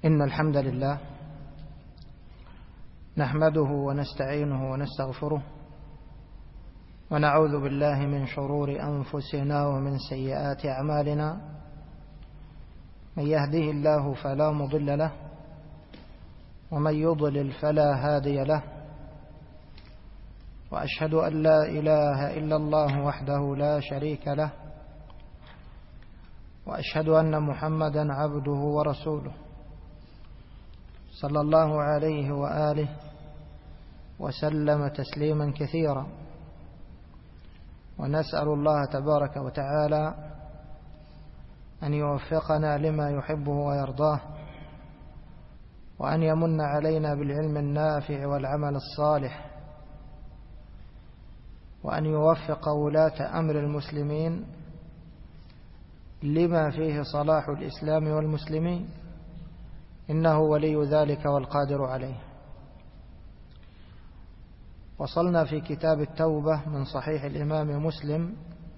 إن الحمد لله نحمده ونستعينه ونستغفره ونعوذ بالله من شرور أنفسنا ومن سيئات أعمالنا. من يهده الله فلا مضل له ومن يضلل فلا هادي له، وأشهد أن لا إله إلا الله وحده لا شريك له، وأشهد أن محمدا عبده ورسوله صلى الله عليه وآله وسلم تسليما كثيرا. ونسأل الله تبارك وتعالى أن يوفقنا لما يحبه ويرضاه، وأن يمن علينا بالعلم النافع والعمل الصالح، وأن يوفق ولاة أمر المسلمين لما فيه صلاح الإسلام والمسلمين، إنه ولي ذلك والقادر عليه. وصلنا في كتاب التوبة من صحيح الإمام مسلم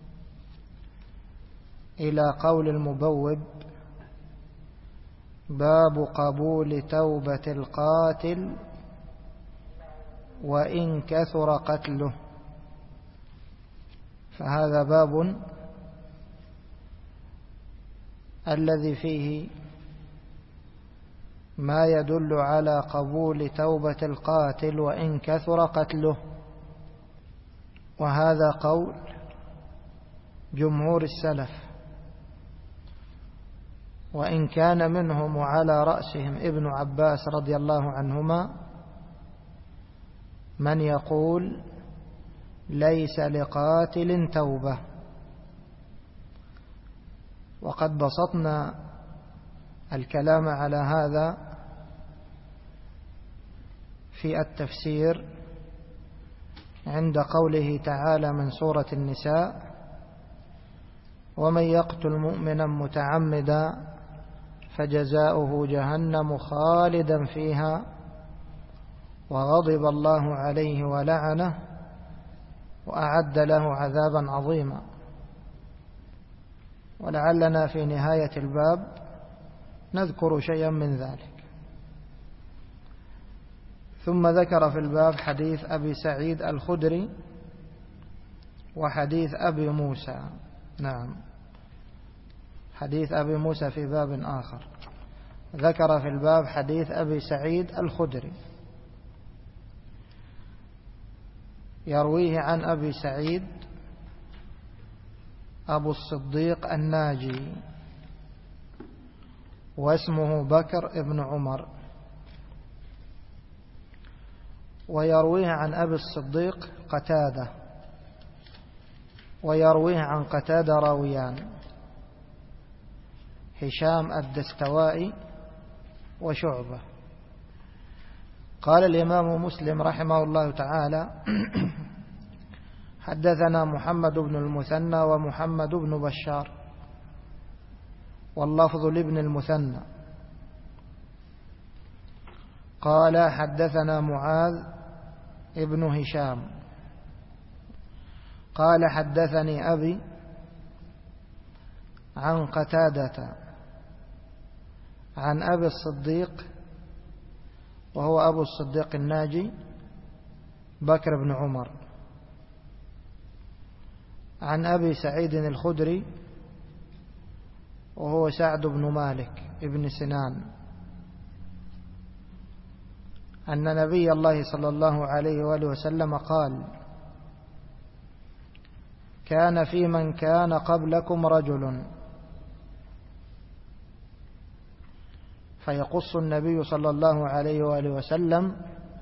إلى قول المبوب: باب قبول توبة القاتل وإن كثر قتله. فهذا باب الذي فيه ما يدل على قبول توبة القاتل وإن كثر قتله، وهذا قول جمهور السلف، وإن كان منهم وعلى رأسهم ابن عباس رضي الله عنهما من يقول ليس لقاتل توبة. وقد بسطنا الكلام على هذا في التفسير عند قوله تعالى من سورة النساء: ومن يقتل مؤمنا متعمدا فجزاؤه جهنم خالدا فيها وغضب الله عليه ولعنه وأعد له عذابا عظيما. ولعلنا في نهاية الباب نذكر شيئا من ذلك. ثم ذكر في الباب حديث أبي سعيد الخدري وحديث أبي موسى. نعم، حديث أبي موسى في باب آخر. ذكر في الباب حديث أبي سعيد الخدري يرويه عن أبي سعيد أبو الصديق الناجي، واسمه بكر ابن عمر، ويرويه عن أبي الصديق قتادة، ويرويه عن قتادة راويان: هشام الدستوائي وشعبة. قال الإمام مسلم رحمه الله تعالى: حدثنا محمد بن المثنى ومحمد بن بشار، واللفظ لابن المثنى. قال حدثنا معاذ ابن هشام قال حدثني أبي عن قتادة عن أبي الصديق، وهو أبو الصديق الناجي بكر بن عمر، عن أبي سعيد الخدري، وهو سعد بن مالك ابن سنان، أن نبي الله صلى الله عليه وآله وسلم قال: كان في من كان قبلكم رجل، فيقص النبي صلى الله عليه وآله وسلم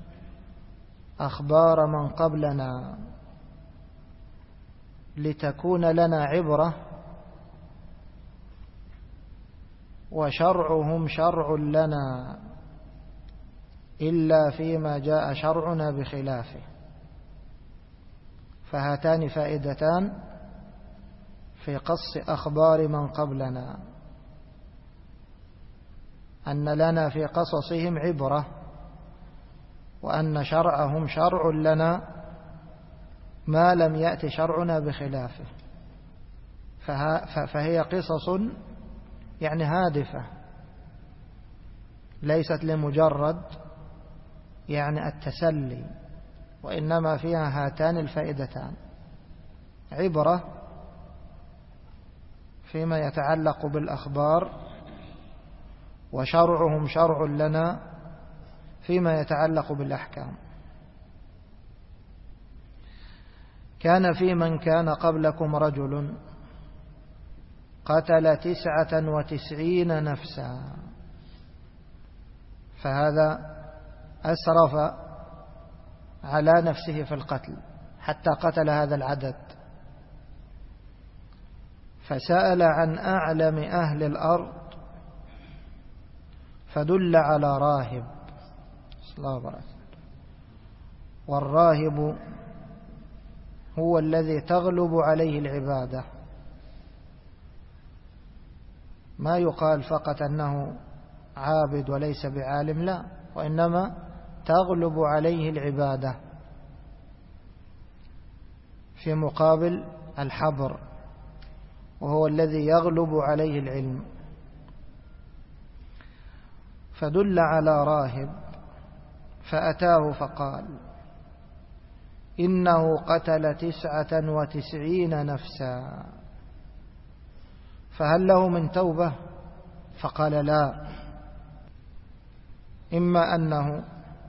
أخبار من قبلنا لتكون لنا عبرة، وشرعهم شرع لنا إلا فيما جاء شرعنا بخلافه. فهاتان فائدتان في قص أخبار من قبلنا: أن لنا في قصصهم عبرة، وأن شرعهم شرع لنا ما لم يأت شرعنا بخلافه. فهي قصص يعني هادفة ليست لمجرد يعني التسلي، وإنما فيها هاتان الفائدتان: عبرة فيما يتعلق بالأخبار، وشرعهم شرع لنا فيما يتعلق بالأحكام. كان في من كان قبلكم رجل قتل 99 نفسا، فهذا أسرف على نفسه في القتل حتى قتل هذا العدد، فسأل عن أعلم أهل الأرض فدل على راهب، والراهب هو الذي تغلب عليه العبادة. ما يقال فقط أنه عابد وليس بعالم، لا، وإنما تغلب عليه العبادة في مقابل الحبر، وهو الذي يغلب عليه العلم. فدل على راهب فأتاه فقال: إنه قتل 99 نفسا، فهل له من توبة؟ فقال: لا. إما أنه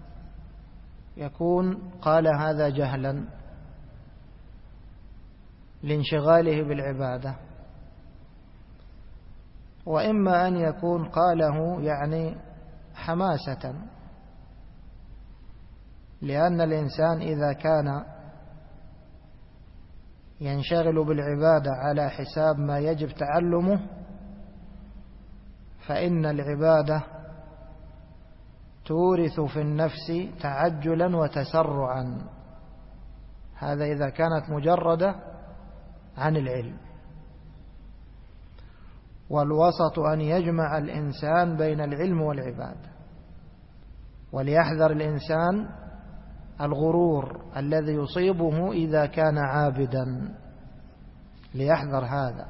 يكون قال هذا جهلا لانشغاله بالعبادة، وإما أن يكون قاله يعني حماسة، لأن الإنسان إذا كان ينشغل بالعبادة على حساب ما يجب تعلمه فإن العبادة تورث في النفس تعجلا وتسرعا، هذا إذا كانت مجردة عن العلم. والوسط أن يجمع الإنسان بين العلم والعبادة، وليحذر الإنسان الغرور الذي يصيبه إذا كان عابدا، ليحذر هذا.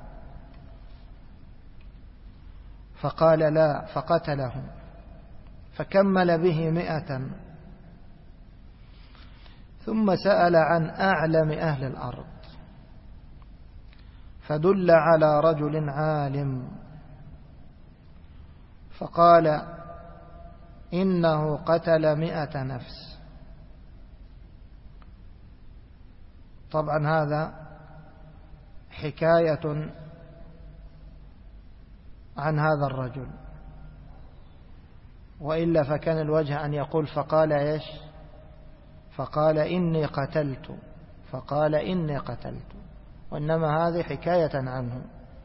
فقال: لا، فقتله، فكمل به 100، ثم سأل عن أعلم أهل الأرض فدل على رجل عالم، فقال: إنه قتل 100 نفس. طبعا هذا حكاية عن هذا الرجل، وإلا فكان الوجه أن يقول فقال إيش؟ فقال إني قتلت، فقال إني قتلت، وإنما هذه حكاية عنه.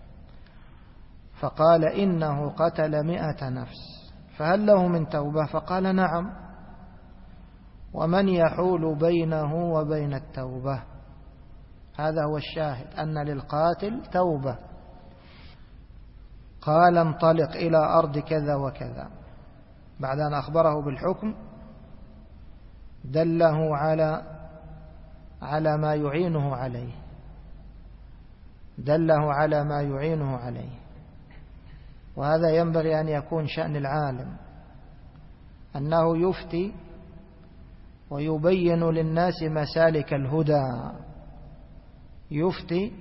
فقال: إنه قتل 100 نفس، فهل له من توبة؟ فقال: نعم. ومن يحول بينه وبين التوبة؟ هذا هو الشاهد، أن للقاتل توبة. قال: انطلق إلى أرض كذا وكذا. بعد أن أخبره بالحكم دله على ما يعينه عليه، دله على ما يعينه عليه. وهذا ينبغي أن يكون شأن العالم، أنه يفتي ويبين للناس مسالك الهدى، يفتي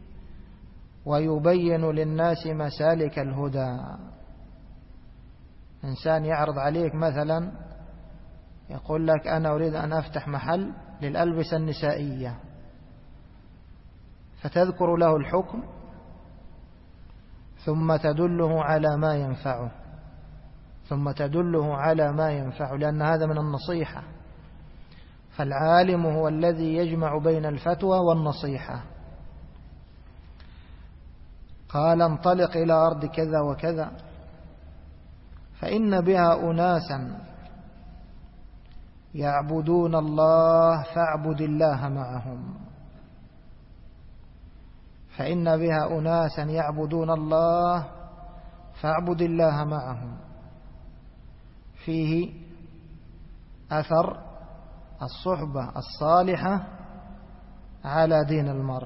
ويبين للناس مسالك الهدى. إنسان يعرض عليك مثلا يقول لك: أنا أريد أن أفتح محل للألبسة النسائية، فتذكر له الحكم ثم تدله على ما ينفعه، ثم تدله على ما ينفعه، لأن هذا من النصيحة. فالعالم هو الذي يجمع بين الفتوى والنصيحة. قال: انطلق إلى أرض كذا وكذا فإن بها أناسا يعبدون الله فاعبد الله معهم. فإن بها أناسا يعبدون الله فاعبد الله معهم. فيه أثر الصحبة الصالحة على دين المرء.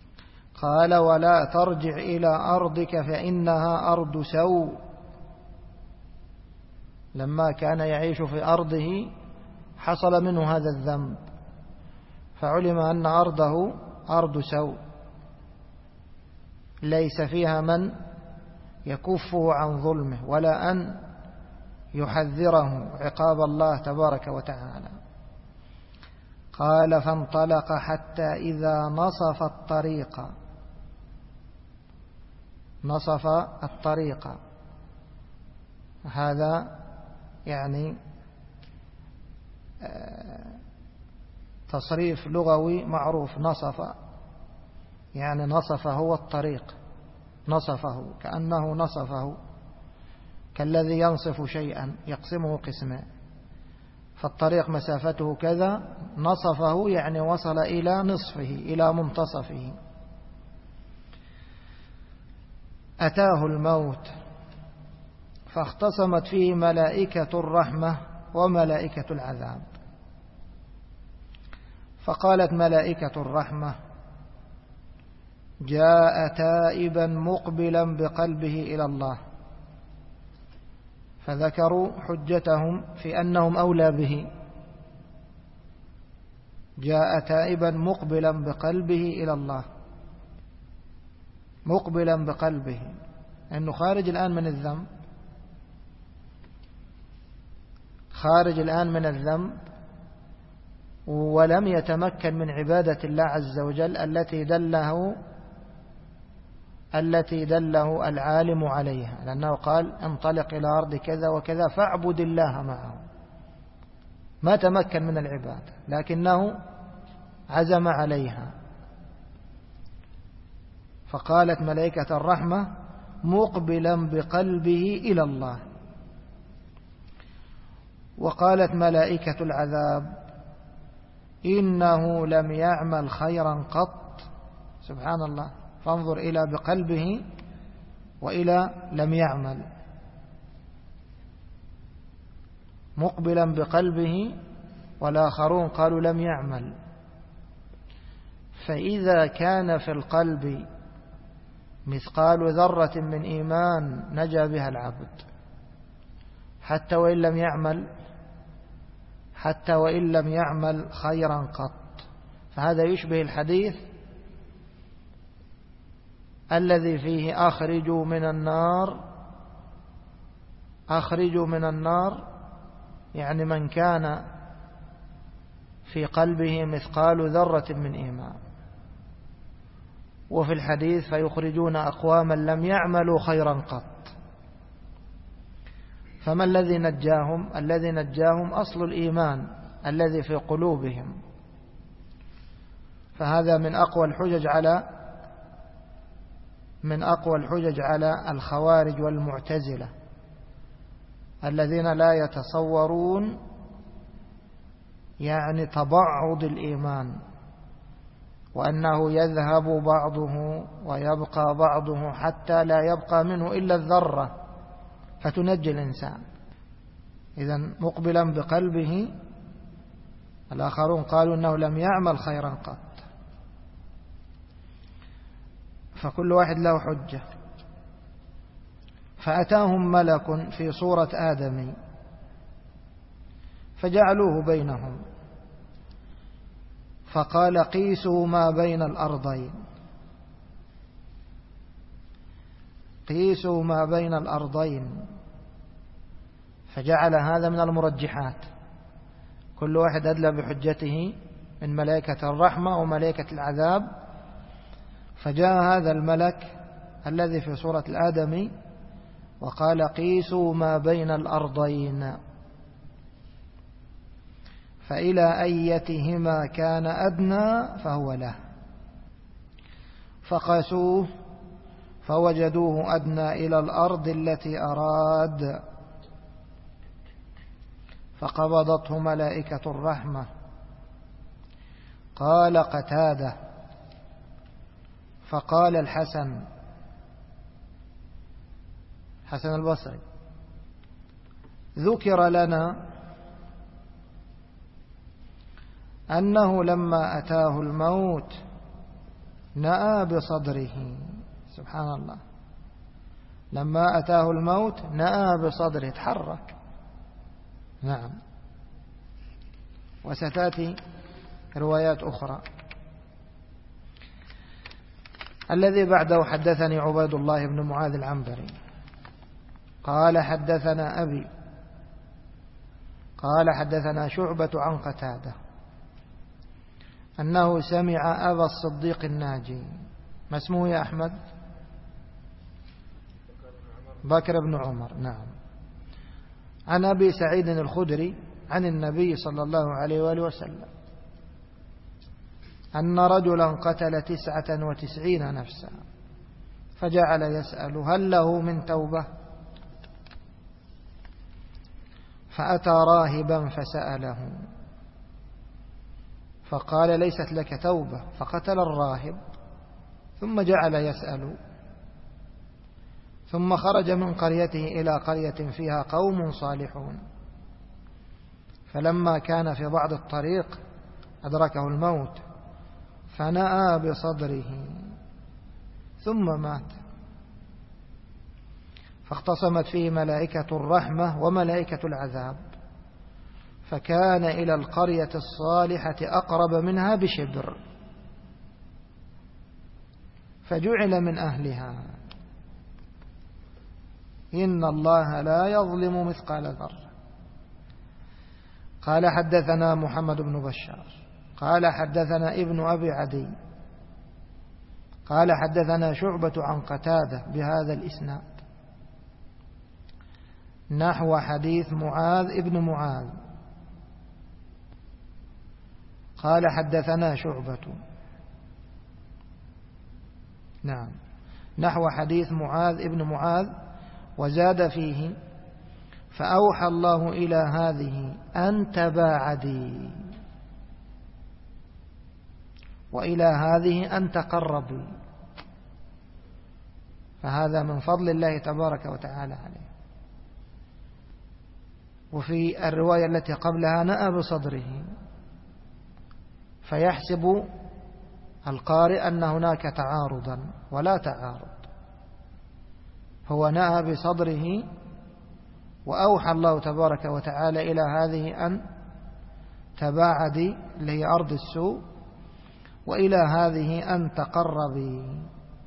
قال: ولا ترجع إلى أرضك فإنها أرض سوء لما كان يعيش في أرضه حصل منه هذا الذنب، فعلم أن أرضه أرض سوء ليس فيها من يكفه عن ظلمه ولا أن يحذره عقاب الله تبارك وتعالى. قال فانطلق حتى إذا نصف الطريق. هذا يعني تصريف لغوي معروف. نصف يعني نصف هو الطريق، نصفه كأنه نصفه، كالذي ينصف شيئا يقسمه قسمين، فالطريق مسافته كذا، نصفه يعني وصل إلى نصفه إلى منتصفه. أتاه الموت فاختصمت فيه ملائكة الرحمة وملائكة العذاب. فقالت ملائكة الرحمة جاء تائبا مقبلا بقلبه إلى الله، فذكروا حجتهم في أنهم أولى به. جاء تائبا مقبلا بقلبه إلى الله، مقبلا بقلبه أنه خارج الآن من الذنب، خارج الآن من الذنب، ولم يتمكن من عبادة الله عز وجل التي دله العالم عليها، لأنه قال انطلق إلى أرض كذا وكذا فاعبد الله معه. ما تمكن من العبادة لكنه عزم عليها. فقالت ملائكة الرحمة مقبلا بقلبه إلى الله. وقالت ملائكة العذاب إنه لم يعمل خيرا قط. سبحان الله، فانظر إلى بقلبه وإلى لم يعمل. مقبلا بقلبه والآخرون قالوا لم يعمل. فإذا كان في القلب مثقال ذرة من إيمان نجا بها العبد حتى وإن لم يعمل خيرا قط. فهذا يشبه الحديث الذي فيه أخرجوا من النار، يعني من كان في قلبه مثقال ذرة من إيمان. وفي الحديث فيخرجون أقواما لم يعملوا خيرا قط. فما الذي نجاهم؟ الذي نجاهم أصل الإيمان الذي في قلوبهم. فهذا من أقوى الحجج على الخوارج والمعتزلة الذين لا يتصورون يعني تبعض الإيمان، وأنه يذهب بعضه ويبقى بعضه حتى لا يبقى منه إلا الذرة فتنجي الإنسان. إذن مقبلا بقلبه. الآخرون قالوا أنه لم يعمل خيرا قط. فكل واحد له حجة. فأتاهم ملك في صورة آدمي فجعلوه بينهم فقال قيسوا ما بين الأرضين، قيسوا ما بين الأرضين. فجعل هذا من المرجحات، كل واحد أدلى بحجته من ملائكة الرحمة وملائكة العذاب. فجاء هذا الملك الذي في صورة الآدمي وقال قيسوا ما بين الأرضين فإلى أيتهما كان أدنى فهو له. فقاسوه فوجدوه أدنى إلى الأرض التي أراد، فقبضته ملائكة الرحمة. قال قتادة فقال الحسن البصري ذكر لنا أنه لما أتاه الموت نأى بصدره. سبحان الله، لما أتاه الموت نأى بصدره، تحرك نعم. وستأتي روايات أخرى. الذي بعده حدثني عبيد الله بن معاذ العنبري قال حدثنا أبي قال حدثنا شعبة عن قتادة أنه سمع أبا الصديق الناجي. ما اسمه يا أحمد؟ بكر بن عمر. نعم. عن أبي سعيد الخدري عن النبي صلى الله عليه وآله وسلم أن رجلا قتل 99 نفسا فجعل يسأل هل له من توبة؟ فأتى راهبا فسأله فقال ليست لك توبة، فقتل الراهب ثم جعل يسأل، ثم خرج من قريته إلى قرية فيها قوم صالحون، فلما كان في بعض الطريق أدركه الموت فنأى بصدره ثم مات، فاختصمت فيه ملائكة الرحمة وملائكة العذاب، فكان إلى القرية الصالحة أقرب منها بشبر، فجعل من أهلها. إن الله لا يظلم مثقال ذرة. قال حدثنا محمد بن بشار قال حدثنا ابن أبي عدي قال حدثنا شعبة عن قتادة بهذا الإسناد نحو حديث معاذ ابن معاذ. قال حدثنا شعبة نعم نحو حديث معاذ ابن معاذ، وزاد فيه فأوحى الله إلى هذه أن تباعدي، وإلى هذه أن تقربي، فهذا من فضل الله تبارك وتعالى عليه. وفي الرواية التي قبلها نأى بصدره، فيحسب القارئ أن هناك تعارضا، ولا تعارض، هو نأى بصدره وأوحى الله تبارك وتعالى إلى هذه أن تباعدي اللي هي أرض السوء، وإلى هذه أن تقربي،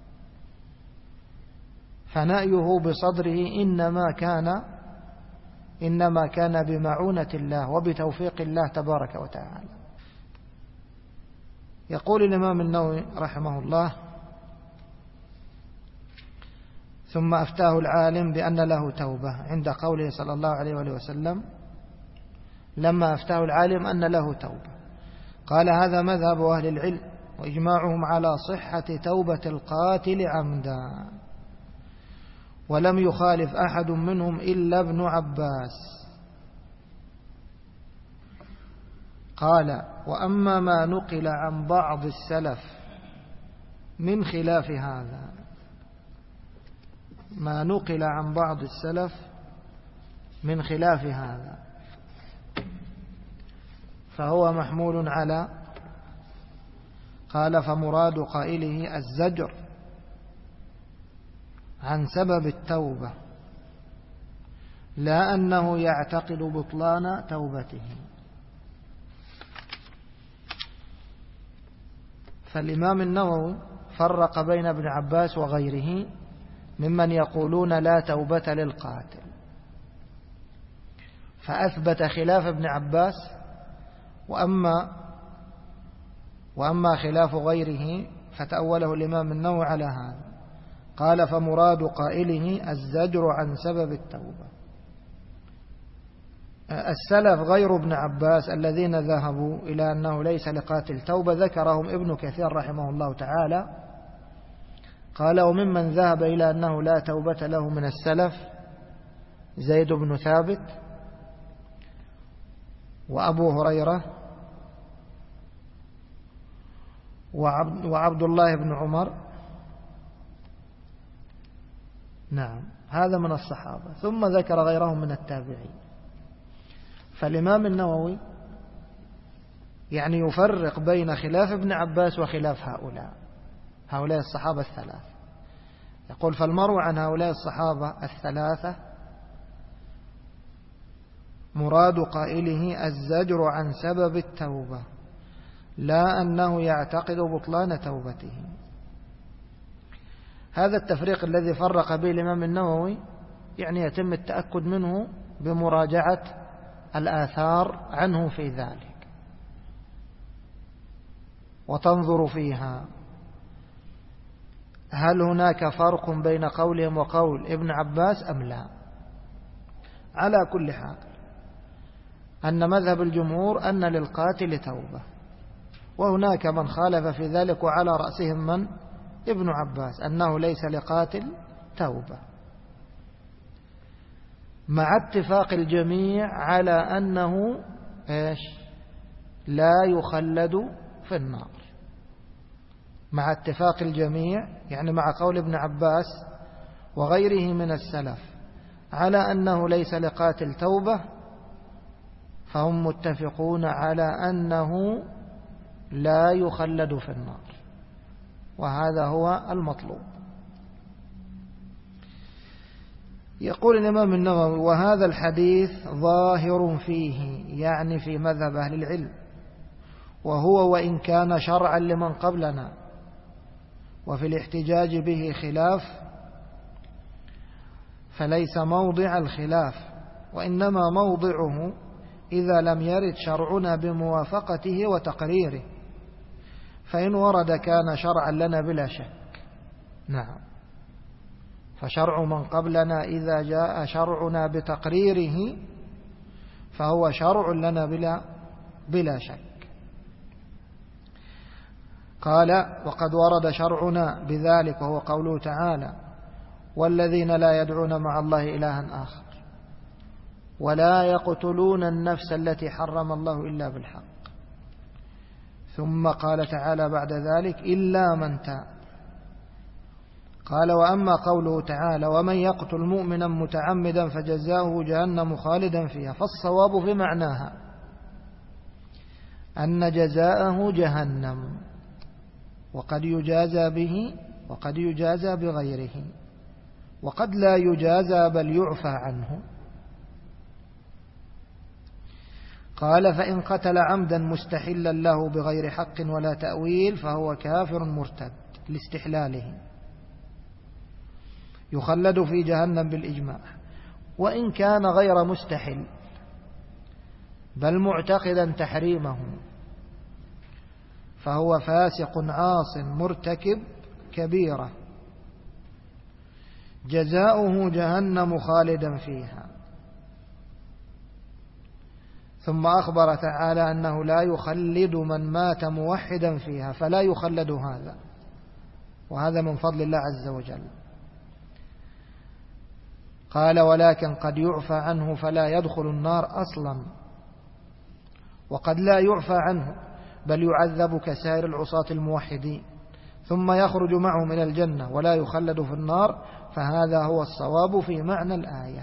فنأيه بصدره إنما كان بمعونة الله وبتوفيق الله تبارك وتعالى. يقول الإمام النووي رحمه الله ثم أفتاه العالم بأن له توبة عند قوله صلى الله عليه وآله وسلم لما أفتاه العالم أن له توبة. قال هذا مذهب أهل العلم وإجماعهم على صحة توبة القاتل عمدا، ولم يخالف أحد منهم إلا ابن عباس. قال وأما ما نقل عن بعض السلف من خلاف هذا، ما نقل عن بعض السلف من خلاف هذا فهو محمول على، قال فمراد قائله الزجر عن سبب التوبة، لا أنه يعتقد بطلان توبته. فالإمام النووي فرق بين ابن عباس وغيره ممن يقولون لا توبة للقاتل، فأثبت خلاف ابن عباس، وأما خلاف غيره فتأوله الإمام النووي على هذا. قال فمراد قائله الزجر عن سبب التوبة. السلف غير ابن عباس الذين ذهبوا إلى أنه ليس لقاتل توبة ذكرهم ابن كثير رحمه الله تعالى. قال وممن ذهب إلى أنه لا توبة له من السلف زيد بن ثابت وأبو هريرة وعبد الله بن عمر. نعم هذا من الصحابة، ثم ذكر غيرهم من التابعين. فالإمام النووي يعني يفرق بين خلاف ابن عباس وخلاف هؤلاء الصحابة الثلاثة. يقول فالمروي عن هؤلاء الصحابة الثلاثة مراد قائله الزجر عن سبب التوبة، لا أنه يعتقد بطلان توبته. هذا التفريق الذي فرق به الإمام النووي يعني يتم التأكد منه بمراجعة الآثار عنه في ذلك وتنظر فيها هل هناك فرق بين قولهم وقول ابن عباس أم لا. على كل حال أن مذهب الجمهور أن للقاتل توبة، وهناك من خالف في ذلك وعلى رأسهم من؟ ابن عباس، أنه ليس لقاتل توبة، مع اتفاق الجميع على أنه لا يخلد في النار. مع اتفاق الجميع يعني مع قول ابن عباس وغيره من السلف على أنه ليس لقاتل توبة، فهم متفقون على أنه لا يخلد في النار، وهذا هو المطلوب. يقول الإمام النووي وهذا الحديث ظاهر فيه، يعني في مذهب أهل العلم، وهو وإن كان شرعا لمن قبلنا وفي الاحتجاج به خلاف، فليس موضع الخلاف، وإنما موضعه إذا لم يرد شرعنا بموافقته وتقريره، فإن ورد كان شرعا لنا بلا شك. نعم، فشرع من قبلنا إذا جاء شرعنا بتقريره فهو شرع لنا بلا شك. قال وقد ورد شرعنا بذلك، وهو قوله تعالى والذين لا يدعون مع الله إلها آخر ولا يقتلون النفس التي حرم الله إلا بالحق. ثم قال تعالى بعد ذلك إلا من تاب. قال وأما قوله تعالى ومن يقتل مؤمنا متعمدا فجزاؤه جهنم خالدا فيها، فالصواب في معناها أن جزاءه جهنم، وقد يجازى به وقد يجازى بغيره، وقد لا يجازى بل يعفى عنه. قال فإن قتل عمدا مستحلا له بغير حق ولا تأويل فهو كافر مرتد لاستحلاله، يخلد في جهنم بالإجماع، وإن كان غير مستحل بل معتقدا تحريمه فهو فاسق عاص مرتكب كبيرة، جزاؤه جهنم خالدا فيها. ثم أخبر تعالى أنه لا يخلد من مات موحدا فيها، فلا يخلد هذا، وهذا من فضل الله عز وجل. قال ولكن قد يعفى عنه فلا يدخل النار أصلا، وقد لا يعفى عنه بل يعذب كسائر العصاة الموحدين ثم يخرج معهم إلى الجنة ولا يخلد في النار، فهذا هو الصواب في معنى الآية.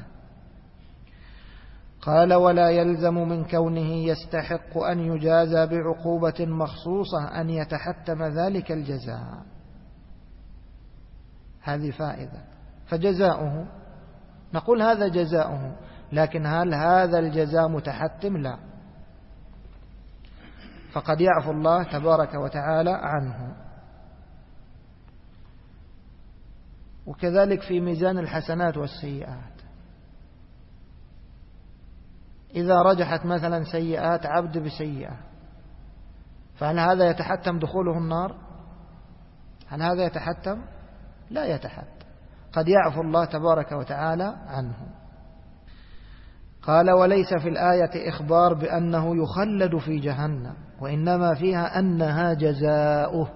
قال ولا يلزم من كونه يستحق أن يجازى بعقوبة مخصوصة أن يتحتم ذلك الجزاء. هذه فائدة. فجزاؤه نقول هذا جزاؤه، لكن هل هذا الجزاء متحتم؟ لا، فقد يعفو الله تبارك وتعالى عنه. وكذلك في ميزان الحسنات والسيئات، إذا رجحت مثلا سيئات عبد بسيئة، فهل هذا يتحتم دخوله النار؟ هل هذا يتحتم؟ لا يتحتم، قد يعفو الله تبارك وتعالى عنه. قال وليس في الآية إخبار بأنه يخلد في جهنم، وإنما فيها أنها جزاؤه،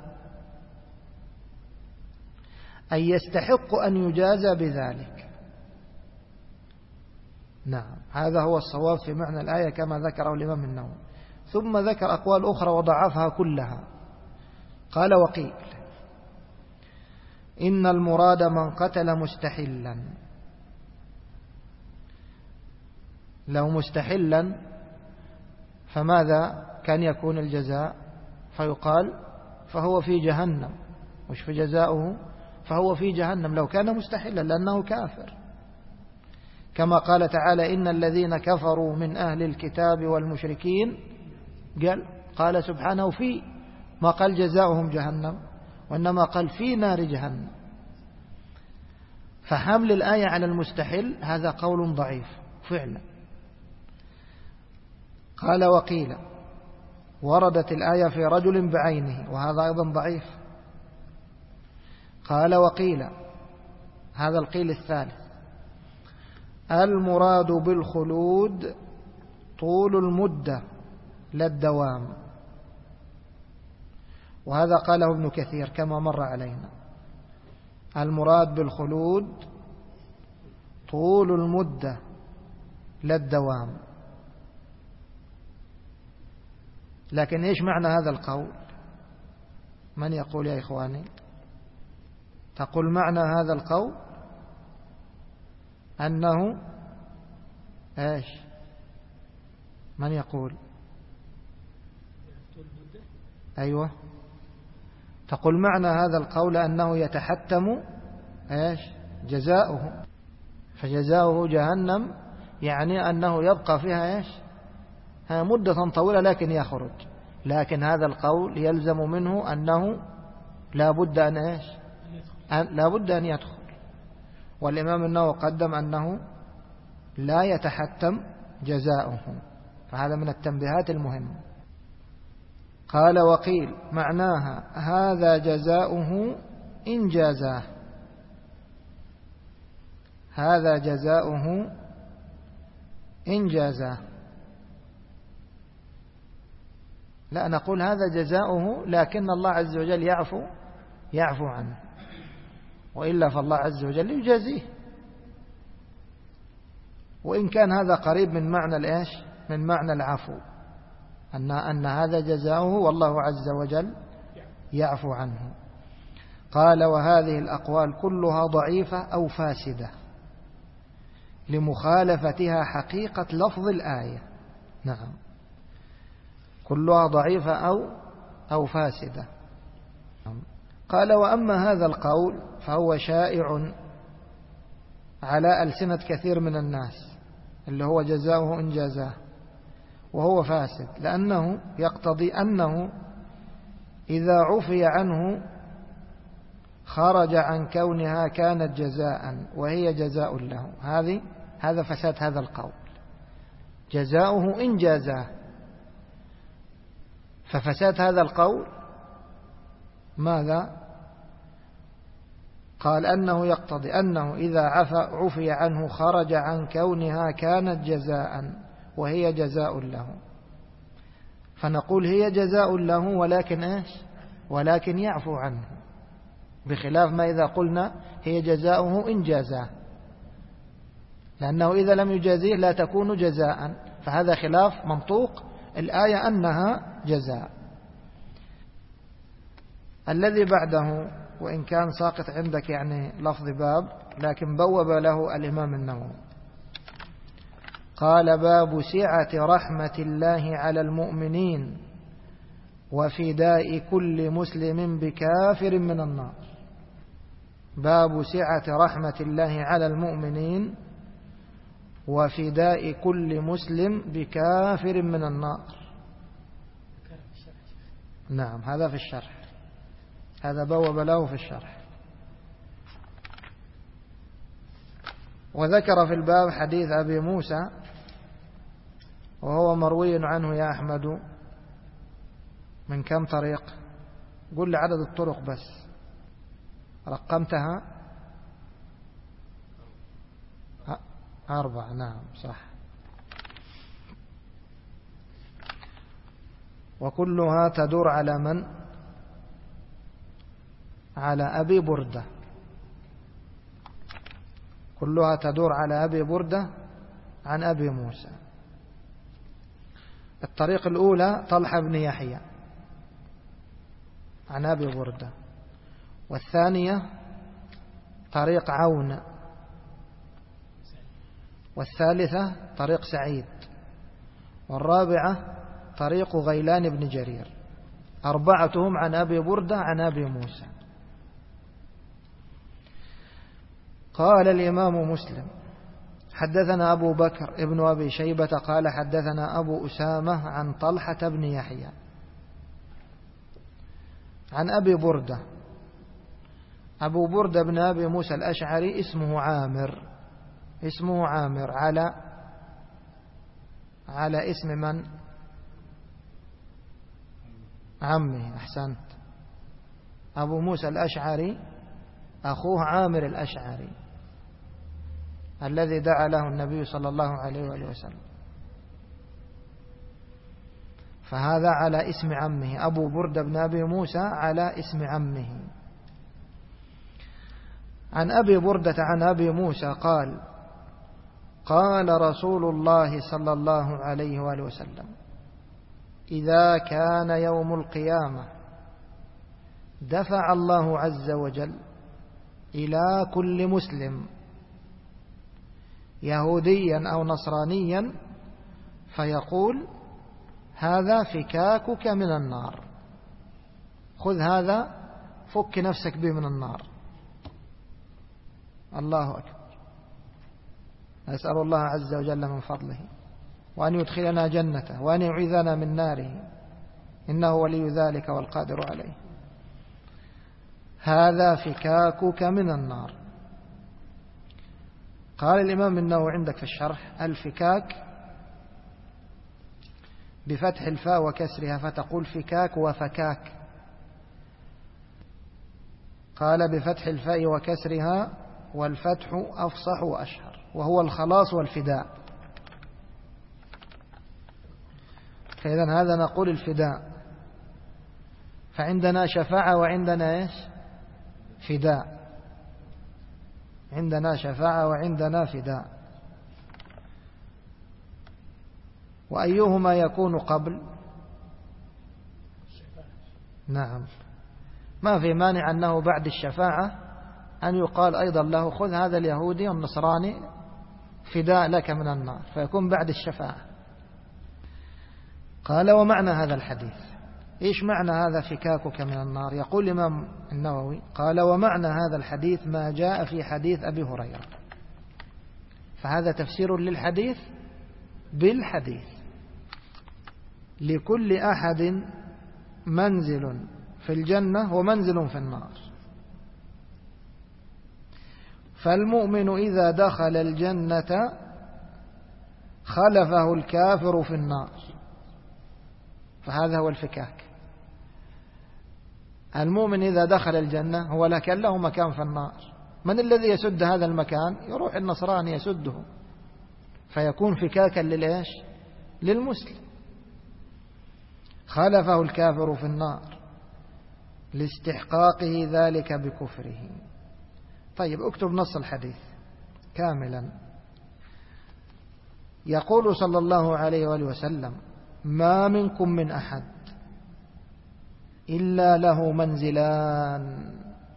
أي يستحق أن يجازى بذلك. نعم، هذا هو الصواب في معنى الآية كما ذكره الإمام النووي. ثم ذكر أقوال أخرى وضعفها كلها. قال وقيل إن المراد من قتل مستحلا، لو مستحلا فماذا كان يكون الجزاء؟ فيقال فهو في جهنم، وش في جزاؤه؟ فهو في جهنم لو كان مستحلا، لأنه كافر كما قال تعالى إن الذين كفروا من أهل الكتاب والمشركين قال سبحانه في، ما قال جزاؤهم جهنم، وإنما قال في نار جهنم. فحمل الآية على المستحل هذا قول ضعيف فعلا. قال وقيل وردت الآية في رجل بعينه، وهذا أيضا ضعيف. قال وقيل، هذا القيل الثالث، المراد بالخلود طول المدة لا الدوام، وهذا قاله ابن كثير كما مر علينا. المراد بالخلود طول المدة لا الدوام. لكن إيش معنى هذا القول؟ من يقول يا إخواني؟ تقول معنى هذا القول أنه إيش؟ من يقول؟ أيوة، تقول معنى هذا القول أنه يتحتم إيش؟ جزاؤه، فجزاؤه جهنم، يعني أنه يبقى فيها إيش؟ مدة طويلة لكن يخرج. لكن هذا القول يلزم منه أنه لا بد أن إيش؟ لا بد أن يدخل. والإمام النووي قدم أنه لا يتحتم جزاؤه، فهذا من التنبيهات المهمة. قال وقيل معناها هذا جزاؤه إن جازاه، هذا جزاؤه إن جازاه. لا نقول هذا جزاؤه، لكن الله عز وجل يعفو عنه، وإلا فالله عز وجل يجازيه. وإن كان هذا قريب من معنى الإيش؟ من معنى العفو، أن هذا جزاؤه والله عز وجل يعفو عنه. قال وهذه الأقوال كلها ضعيفة أو فاسدة لمخالفتها حقيقة لفظ الآية. نعم، كلها ضعيفة أو فاسدة. قال وأما هذا القول فهو شائع على ألسنة كثير من الناس، اللي هو جزاؤه إن جازاه، وهو فاسد، لأنه يقتضي أنه إذا عفي عنه خرج عن كونها كانت جزاء وهي جزاء له. هذا فساد هذا القول، جزاؤه إن جازاه. ففساد هذا القول ماذا؟ قال أنه يقتضي أنه إذا عفي عنه خرج عن كونها كانت جزاء وهي جزاء له. فنقول هي جزاء له، ولكن إيش؟ ولكن يعفو عنه، بخلاف ما إذا قلنا هي جزاؤه إن جازاه، لأنه إذا لم يجازيه لا تكون جزاء، فهذا خلاف منطوق الآية أنها جزاء. الذي بعده وإن كان ساقط عندك يعني لفظ باب، لكن بوب له الإمام النووي. قال باب سعة رحمة الله على المؤمنين وفداء كل مسلم بكافر من النار. باب سعة رحمة الله على المؤمنين وفداء كل مسلم بكافر من النار. نعم، هذا في الشرح، هذا بوب له في الشرح. وذكر في الباب حديث أبي موسى، وهو مروي عنه يا أحمد من كم طريق؟ قل لي عدد الطرق بس، رقمتها 4. نعم صح. وكلها تدور على من؟ على أبي بردة، كلها تدور على أبي بردة عن أبي موسى. الطريق الأولى طلحة بن يحيى عن أبي بردة، والثانية طريق عون، والثالثة طريق سعيد، والرابعة طريق غيلان بن جرير. 4 عن أبي بردة عن أبي موسى. قال الإمام مسلم حدثنا أبو بكر ابن أبي شيبة قال حدثنا أبو أسامة عن طلحة بن يحيى عن أبي بردة. أبو بردة بن أبي موسى الأشعري اسمه عامر على اسم من؟ عمه. أحسنت. أبو موسى الأشعري أخوه عامر الأشعري الذي دعا له النبي صلى الله عليه وآله وسلم، فهذا على اسم عمه. أبو بردة بن أبي موسى على اسم عمه. عن أبي بردة عن أبي موسى قال قال رسول الله صلى الله عليه وآله وسلم إذا كان يوم القيامة دفع الله عز وجل إلى كل مسلم يهوديا أو نصرانيا فيقول هذا فكاكك من النار، خذ هذا فك نفسك به من النار. الله أكبر. نسأل الله عز وجل من فضله وأن يدخلنا جنته وأن يعيذنا من ناره، إنه ولي ذلك والقادر عليه. هذا فكاكك من النار. قال الإمام النووي عندك في الشرح الفكاك بفتح الفاء وكسرها فتقول فكاك وفكاك. قال بفتح الفاء وكسرها والفتح أفصح وأشهر، وهو الخلاص والفداء. فإذا هذا نقول الفداء، فعندنا شفاعة وعندنا إيش؟ فداء. عندنا شفاعة وعندنا فداء. وأيهما يكون قبل؟ نعم، ما في مانع أنه بعد الشفاعة أن يقال أيضا له خذ هذا اليهودي والنصراني فداء لك من النار، فيكون بعد الشفاعة. قال ومعنى هذا الحديث، إيش معنى هذا فكاكك من النار؟ يقول الإمام النووي قال ومعنى هذا الحديث ما جاء في حديث أبي هريرة. فهذا تفسير للحديث بالحديث. لكل أحد منزل في الجنة ومنزل في النار، فالمؤمن إذا دخل الجنة خلفه الكافر في النار، فهذا هو الفكاك. المؤمن إذا دخل الجنة هو لكن له مكان في النار، من الذي يسد هذا المكان؟ يروح النصراني يسده، فيكون فكاكا للإيش؟ للمسلم. خلفه الكافر في النار لاستحقاقه ذلك بكفره. طيب اكتب نص الحديث كاملا. يقول صلى الله عليه وآله وسلم ما منكم من أحد إلا له منزلان.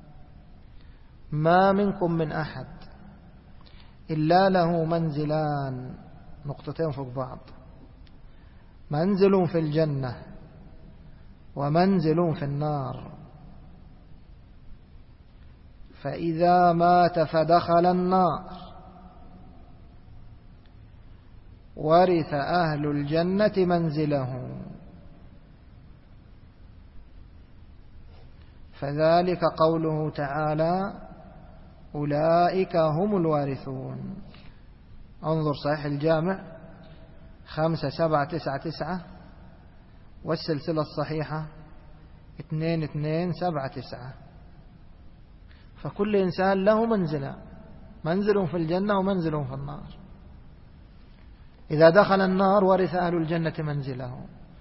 ما منكم من أحد إلا له منزلان، نقطتين فوق بعض، منزل في الجنة ومنزل في النار. فإذا مات فدخل النار ورث أهل الجنة منزله، فذلك قوله تعالى أولئك هم الوارثون. انظر صحيح الجامع 5799 والسلسلة الصحيحة 2279. فكل إنسان له منزلة، منزل في الجنة ومنزل في النار. إذا دخل النار ورث أهل الجنة منزله،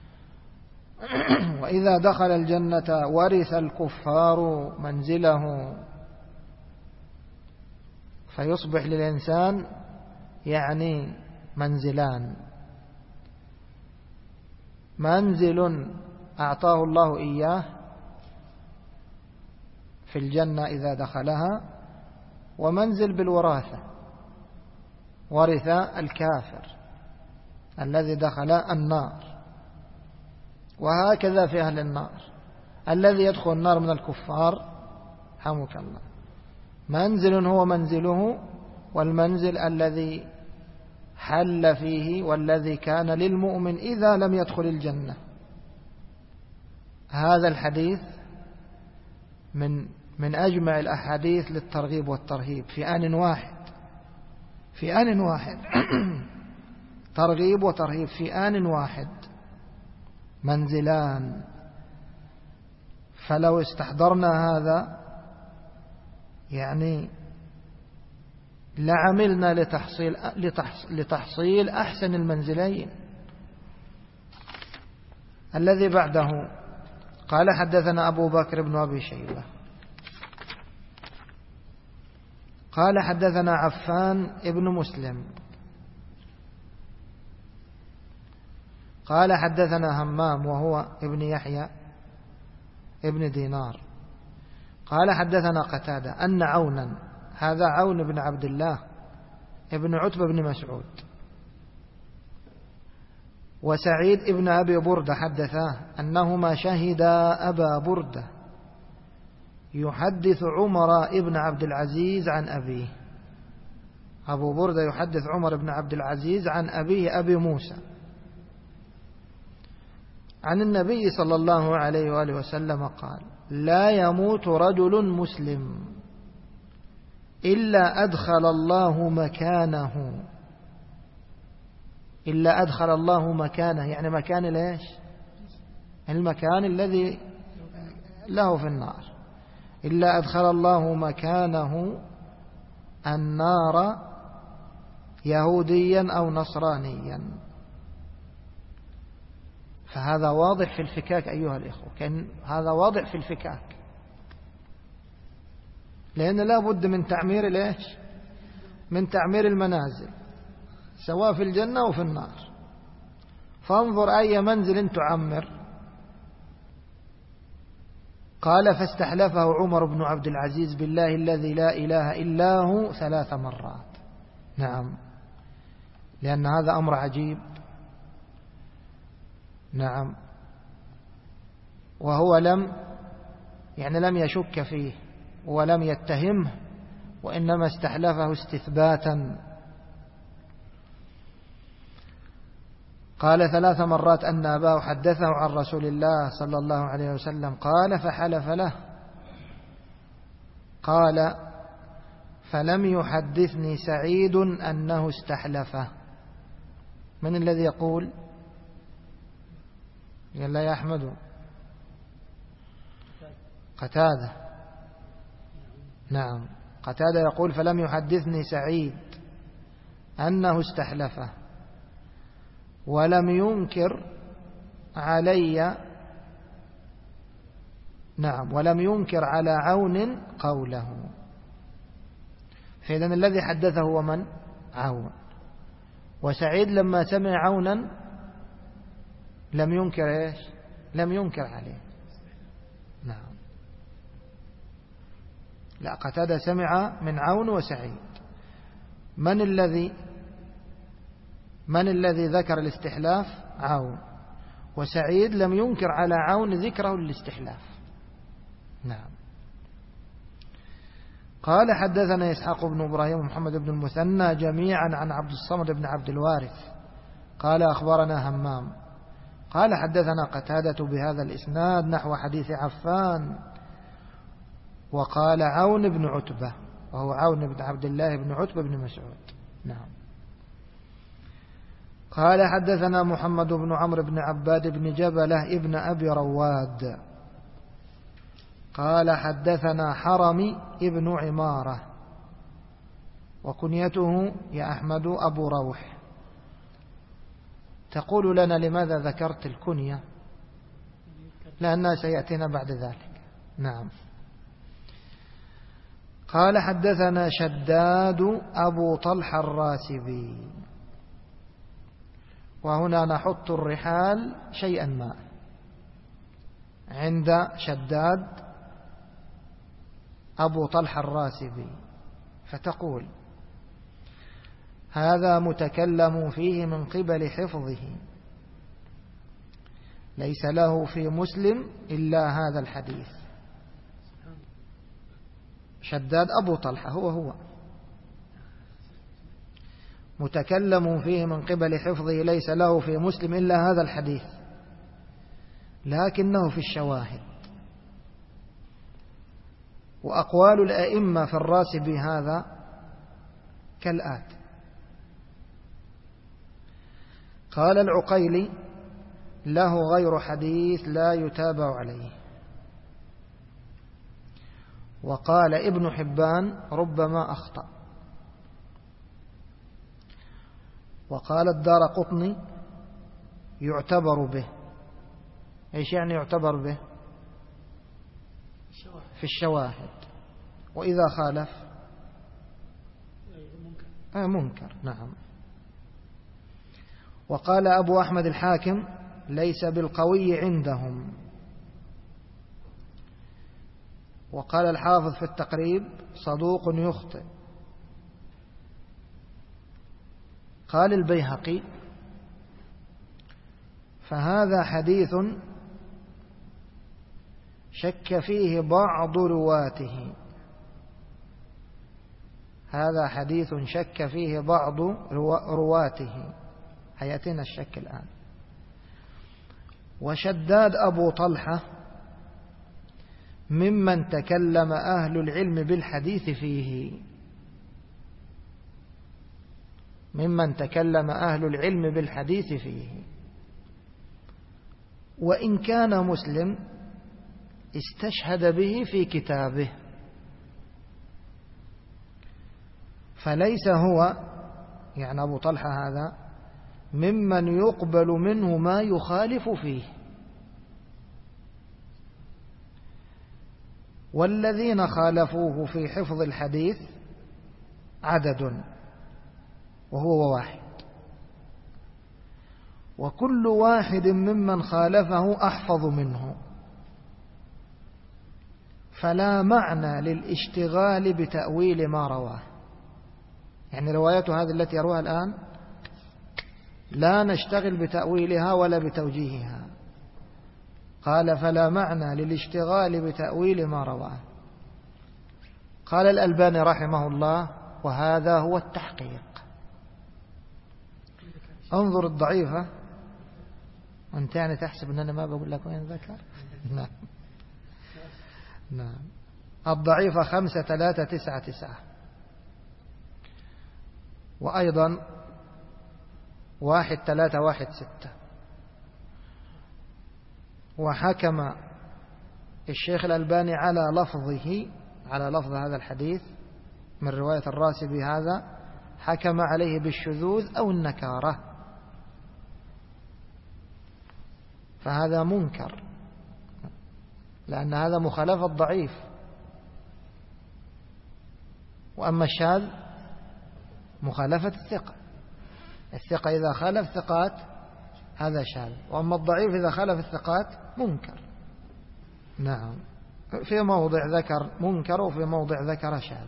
وإذا دخل الجنة ورث الكفار منزله. فيصبح للإنسان يعني منزلان، منزل أعطاه الله إياه في الجنة إذا دخلها، ومنزل بالوراثة ورث الكافر الذي دخل النار. وهكذا في أهل النار، الذي يدخل النار من الكفار حمك الله منزل هو منزله، والمنزل الذي حل فيه والذي كان للمؤمن إذا لم يدخل الجنة. هذا الحديث من أجمع الأحاديث للترغيب والترهيب في آن واحد، في آن واحد ترغيب وترهيب في آن واحد، منزلان. فلو استحضرنا هذا يعني لعملنا لتحصيل أحسن المنزلين. الذي بعده قال حدثنا أبو بكر بن أبي شيبة قال حدثنا عفان ابن مسلم قال حدثنا همام وهو ابن يحيى ابن دينار قال حدثنا قتادة أن عونا، هذا عون بن عبد الله ابن عتبة بن مسعود، وسعيد ابن أبي بردة حدثاه أنهما شهدا أبا بردة يحدث عمر ابن عبد العزيز عن أبيه. أبو بردة يحدث عمر بن عبد العزيز عن أبيه أبي موسى عن النبي صلى الله عليه وآله وسلم قال: لا يموت رجل مسلم إلا أدخل الله مكانه، إلا أدخل الله مكانه، يعني مكان ليش؟ المكان الذي له في النار. إلا أدخل الله مكانه النار يهوديا أو نصرانيا. فهذا واضح في الفكاك أيها الإخوة، كان هذا واضح في الفكاك، لأن لا بد من تعمير ليش؟ من تعمير المنازل سواء في الجنة أو في النار. فانظر أي منزل تعمر. قال: فاستحلفه عمر بن عبد العزيز بالله الذي لا إله إلا هو 3 مرات. نعم، لأن هذا أمر عجيب. نعم، وهو لم يشك فيه ولم يتهمه، وإنما استحلفه استثباتا. قال 3 مرات أن أباه حدثه عن رسول الله صلى الله عليه وسلم قال: فحلف له. قال: فلم يحدثني سعيد أنه استحلفه. من الذي يقول؟ قال: لا يا أحمد، قتادة. نعم، قتادة يقول: فلم يحدثني سعيد أنه استحلفه ولم ينكر علي، نعم، ولم ينكر على عون قوله. فإذن الذي حدثه هو من؟ عون. وسعيد لما سمع عونا لم ينكر إيش؟ لم ينكر عليه. نعم، لا، قتادة سمع من عون وسعيد. من الذي ذكر الاستحلاف؟ عون. وسعيد لم ينكر على عون ذكره للاستحلاف. نعم. قال: حدثنا إسحاق بن إبراهيم ومحمد بن المثنى جميعا عن عبد الصمد بن عبد الوارث قال: أخبرنا همام قال: حدثنا قتادة بهذا الإسناد نحو حديث عفان. وقال: عون بن عتبة، وهو عون بن عبد الله بن عتبة بن مسعود. نعم. قال: حدثنا محمد بن عمرو بن عباد بن جبلة ابن أبي رواد قال: حدثنا حرمي ابن عمارة، وكنيته يا أحمد أبو روح. تقول لنا لماذا ذكرت الكنية؟ لأنها سيأتينا بعد ذلك. نعم. قال: حدثنا شداد أبو طلحة الراسبي. وهنا نحط الرحال شيئا ما عند شداد أبو طلحة الراسبي، فتقول: هذا متكلم فيه من قبل حفظه، ليس له في مسلم إلا هذا الحديث. شداد أبو طلحة هو متكلم فيه من قبل حفظه ليس له في مسلم إلا هذا الحديث، لكنه في الشواهد. وأقوال الأئمة في الراسب هذا كالآتي: قال العقيلي: له غير حديث لا يتابع عليه. وقال ابن حبان: ربما أخطأ. وقال الدارقطني: يعتبر به. إيش يعني يعتبر به؟ في الشواهد. وإذا خالف منكر. نعم. وقال أبو أحمد الحاكم: ليس بالقوي عندهم. وقال الحافظ في التقريب: صدوق يخطئ. قال البيهقي: فهذا حديث شك فيه بعض رواته. هذا حديث شك فيه بعض رواته. هيأتينا الشك الآن. وشداد أبو طلحة ممن تكلم أهل العلم بالحديث فيه. ممن تكلم أهل العلم بالحديث فيه. وإن كان مسلم استشهد به في كتابه، فليس هو يعني أبو طلحة هذا ممن يقبل منه ما يخالف فيه. والذين خالفوه في حفظ الحديث عدد، وهو واحد، وكل واحد ممن خالفه أحفظ منه، فلا معنى للاشتغال بتأويل ما رواه. يعني روايته هذه التي يروها الآن لا نشتغل بتأويلها ولا بتوجيهها. قال: فلا معنى للاشتغال بتأويل ما رواه. قال الألباني رحمه الله: وهذا هو التحقيق. انظر الضعيفة، وانت يعني تحسب أننا ما بقول لك وين ذكر. نعم. نعم. الضعيفة 5399. وأيضا 1316. وحكم الشيخ الألباني على لفظه، على لفظ هذا الحديث من رواية الراسبي هذا، حكم عليه بالشذوذ أو النكارة، فهذا منكر، لأن هذا مخالفة ضعيف. وأما الشاذ مخالفة الثقة. الثقة إذا خالف ثقات هذا شاذ، وأما الضعيف إذا خالف الثقات منكر. نعم. في موضع ذكر منكر وفي موضع ذكر شاذ.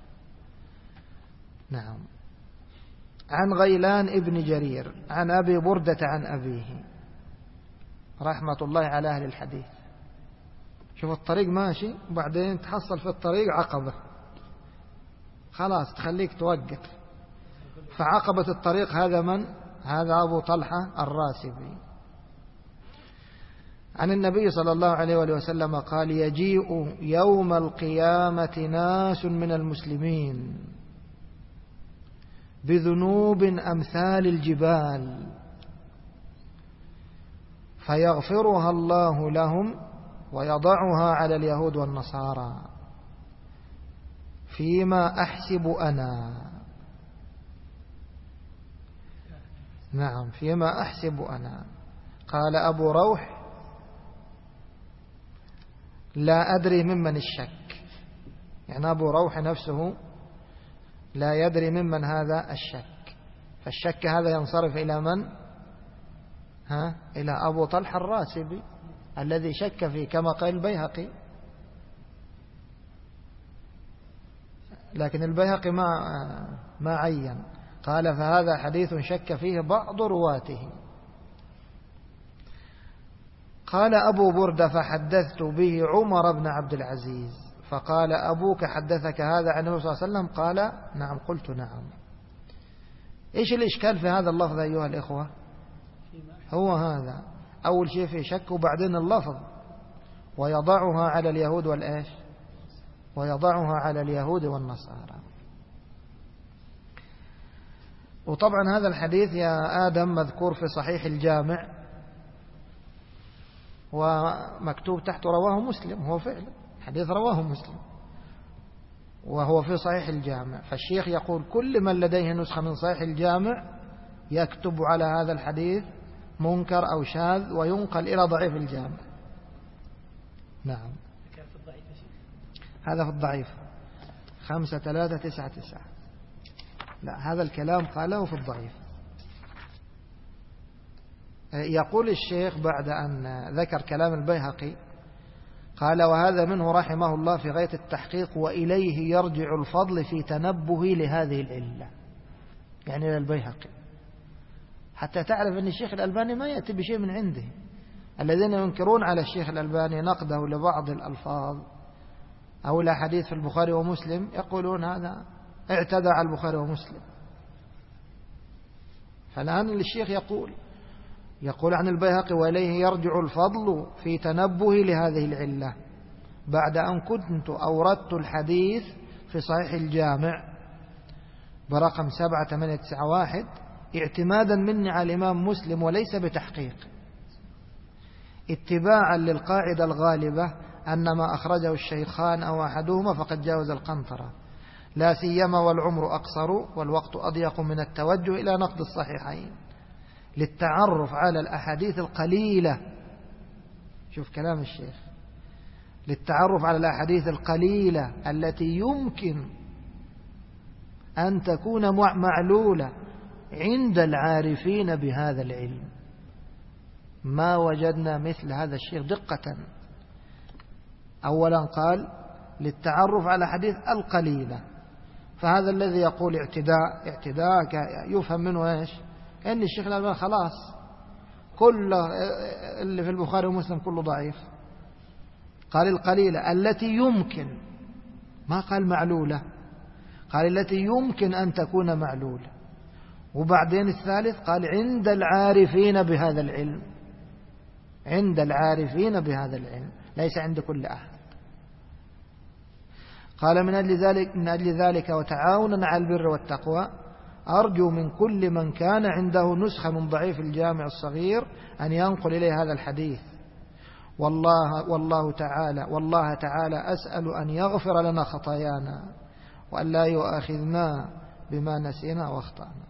نعم. عن غيلان ابن جرير عن أبي بردة عن أبيه رحمة الله على أهل الحديث. شوف الطريق ماشي وبعدين تحصل في الطريق عقبة، خلاص تخليك توقف. فعقبة الطريق هذا من؟ هذا أبو طلحة الراسبي. عن النبي صلى الله عليه وسلم قال: يجيء يوم القيامة ناس من المسلمين بذنوب أمثال الجبال فيغفرها الله لهم ويضعها على اليهود والنصارى فيما أحسب أنا. نعم، فيما أحسب أنا. قال أبو روح: لا أدري ممن الشك. يعني أبو روح نفسه لا يدري ممن هذا الشك. فالشك هذا ينصرف إلى من؟ إلى أبو طلحة الراسبي الذي شك فيه كما قال البيهقي. لكن البيهقي ما عين، قال: فهذا حديث شك فيه بعض رواته. قال أبو بردة: فحدثت به عمر بن عبد العزيز فقال: أبوك حدثك هذا عن النبي صلى الله عليه وسلم؟ قال: نعم. قلت: نعم. إيش الإشكال في هذا اللفظ أيها الإخوة؟ هو هذا أول شيء في شك، وبعدين اللفظ ويضعها على اليهود والإيش، ويضعها على اليهود والنصارى. وطبعا هذا الحديث يا آدم مذكور في صحيح الجامع، ومكتوب تحت رواه مسلم، هو فعلا حديث رواه مسلم وهو في صحيح الجامع. فالشيخ يقول كل من لديه نسخة من صحيح الجامع يكتب على هذا الحديث منكر أو شاذ وينقل إلى ضعيف الجامع. نعم، هذا في الضعيف 5399. لا، هذا الكلام قاله في الضعيف. يقول الشيخ بعد أن ذكر كلام البيهقي قال: وهذا منه رحمه الله في غاية التحقيق، وإليه يرجع الفضل في تنبه لهذه العلة، يعني إلى البيهقي، حتى تعرف أن الشيخ الألباني ما يأتي بشيء من عنده. الذين ينكرون على الشيخ الألباني نقده لبعض الألفاظ أو الأحاديث في البخاري ومسلم يقولون هذا اعتدى على البخاري ومسلم. فالآن الشيخ يقول عن البيهقي: وإليه يرجع الفضل في تنبه لهذه العلة بعد أن كنت أوردت الحديث في صحيح الجامع برقم 7891 اعتمادا مني على الإمام مسلم وليس بتحقيق، اتباعا للقاعدة الغالبة أن ما أخرجه الشيخان أو أحدهما فقد جاوز القنطرة، لا سيما والعمر أقصر والوقت أضيق من التوجه إلى نقد الصحيحين، للتعرف على الأحاديث القليلة. شوف كلام الشيخ: للتعرف على الأحاديث القليلة التي يمكن أن تكون معلولة عند العارفين بهذا العلم. ما وجدنا مثل هذا الشيخ دقة. أولا قال للتعرف على الأحاديث القليلة، فهذا الذي يقول اعتداء يفهم منه ايش؟ ان الشيخ الألباني خلاص كل اللي في البخاري ومسلم كله ضعيف. قال القليلة التي يمكن، ما قال معلولة، قال التي يمكن أن تكون معلولة. وبعدين الثالث قال عند العارفين بهذا العلم، عند العارفين بهذا العلم، ليس عند كل أحد. قال من أجل ذلك وتعاونا على البر والتقوى أرجو من كل من كان عنده نسخة من ضعيف الجامع الصغير أن ينقل إليه هذا الحديث، والله تعالى أسأل أن يغفر لنا خطايانا وأن لا يؤاخذنا بما نسينا واخطأنا.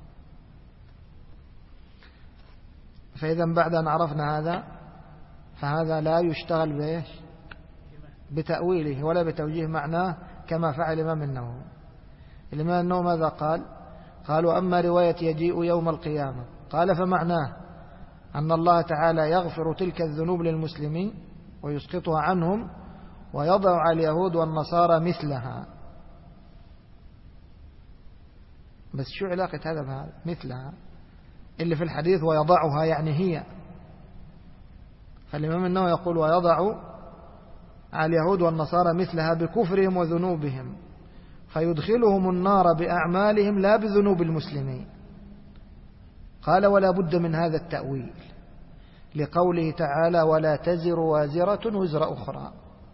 فإذا بعد أن عرفنا هذا فهذا لا يشتغل بإيش؟ بتأويله ولا بتوجيه معناه كما فعل الإمام النووي. الإمام النووي ماذا قال؟ قالوا: أما رواية يجيء يوم القيامة، قال فمعناه أن الله تعالى يغفر تلك الذنوب للمسلمين ويسقطها عنهم ويضع على اليهود والنصارى مثلها. بس شو علاقة هذا بهذا؟ مثلها اللي في الحديث ويضعها يعني هي. فالإمام النووي يقول ويضع على اليهود والنصارى مثلها بكفرهم وذنوبهم فيدخلهم النار بأعمالهم لا بذنوب المسلمين. قال: ولا بد من هذا التأويل لقوله تعالى: ولا تزر وازرة وزر أخرى.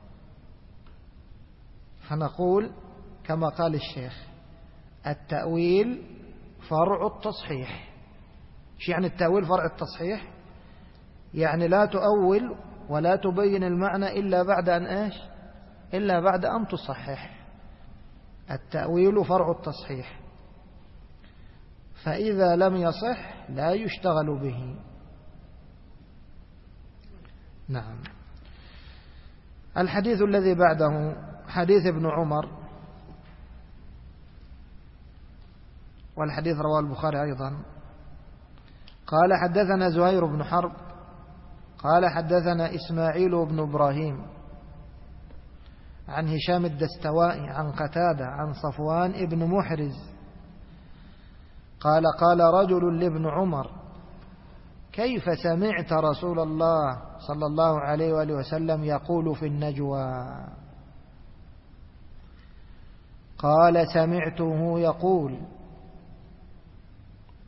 فنقول كما قال الشيخ: التأويل فرع التصحيح. شو يعني التأويل فرع التصحيح؟ يعني لا تؤول ولا تبين المعنى إلا بعد أن إيش؟ إلا بعد أن تصحح. التأويل فرع التصحيح، فإذا لم يصح لا يشتغل به. نعم. الحديث الذي بعده حديث ابن عمر، والحديث رواه البخاري أيضا. قال: حدثنا زهير بن حرب قال: حدثنا إسماعيل بن إبراهيم عن هشام الدستوائي عن قتادة عن صفوان بن محرز قال: قال رجل لابن عمر: كيف سمعت رسول الله صلى الله عليه وآله وسلم يقول في النجوى؟ قال: سمعته يقول: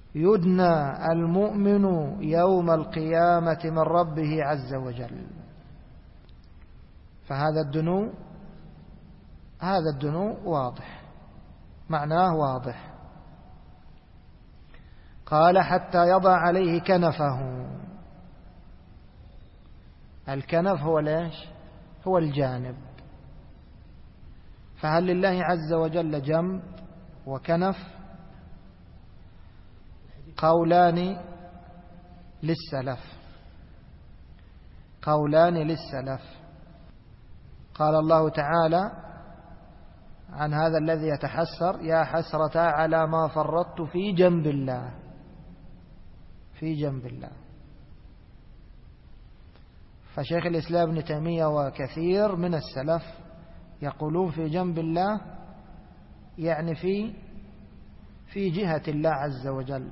يدنى المؤمن يوم القيامة من ربه عز وجل. فهذا الدنو واضح، معناه واضح. قال حتى يضع عليه كنفه. الكنف هو ليش؟ هو الجانب. فهل لله عز وجل جنب وكنف؟ قولان للسلف. قال الله تعالى عن هذا الذي يتحسر: يا حسرة على ما فرطت في جنب الله. فشيخ الإسلام ابن تيمية وكثير من السلف يقولون في جنب الله يعني في جهة الله عز وجل.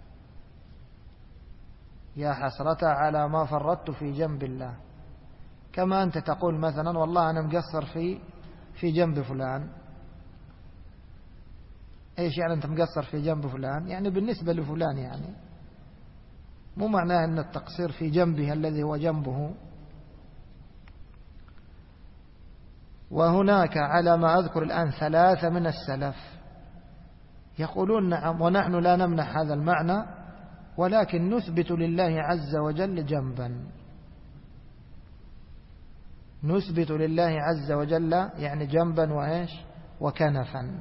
يا حسرة على ما فرطت في جنب الله. كما أنت تقول مثلا: والله أنا مقصر في جنب فلان. إيش يعني أنت مقصر في جنب فلان؟ يعني بالنسبة لفلان، يعني مو معناه أن التقصير في جنبه الذي هو جنبه. وهناك على ما أذكر الآن 3 من السلف يقولون: نعم، ونحن لا نمنح هذا المعنى، ولكن نثبت لله عز وجل جنبا. نثبت لله عز وجل يعني جنبا وإيش؟ وكنفا.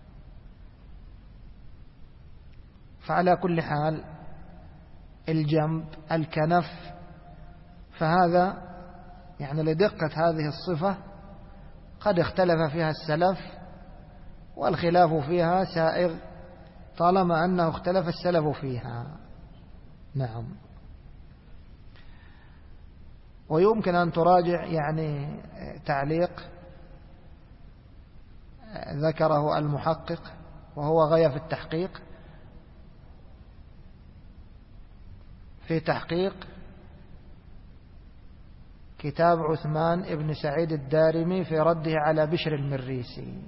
فعلى كل حال الجنب الكنف، فهذا يعني لدقة هذه الصفة قد اختلف فيها السلف، والخلاف فيها سائغ طالما أنه اختلف السلف فيها. نعم. ويمكن أن تراجع يعني تعليق ذكره المحقق وهو غاية في التحقيق، في تحقيق كتاب عثمان بن سعيد الدارمي في رده على بشر المريسي.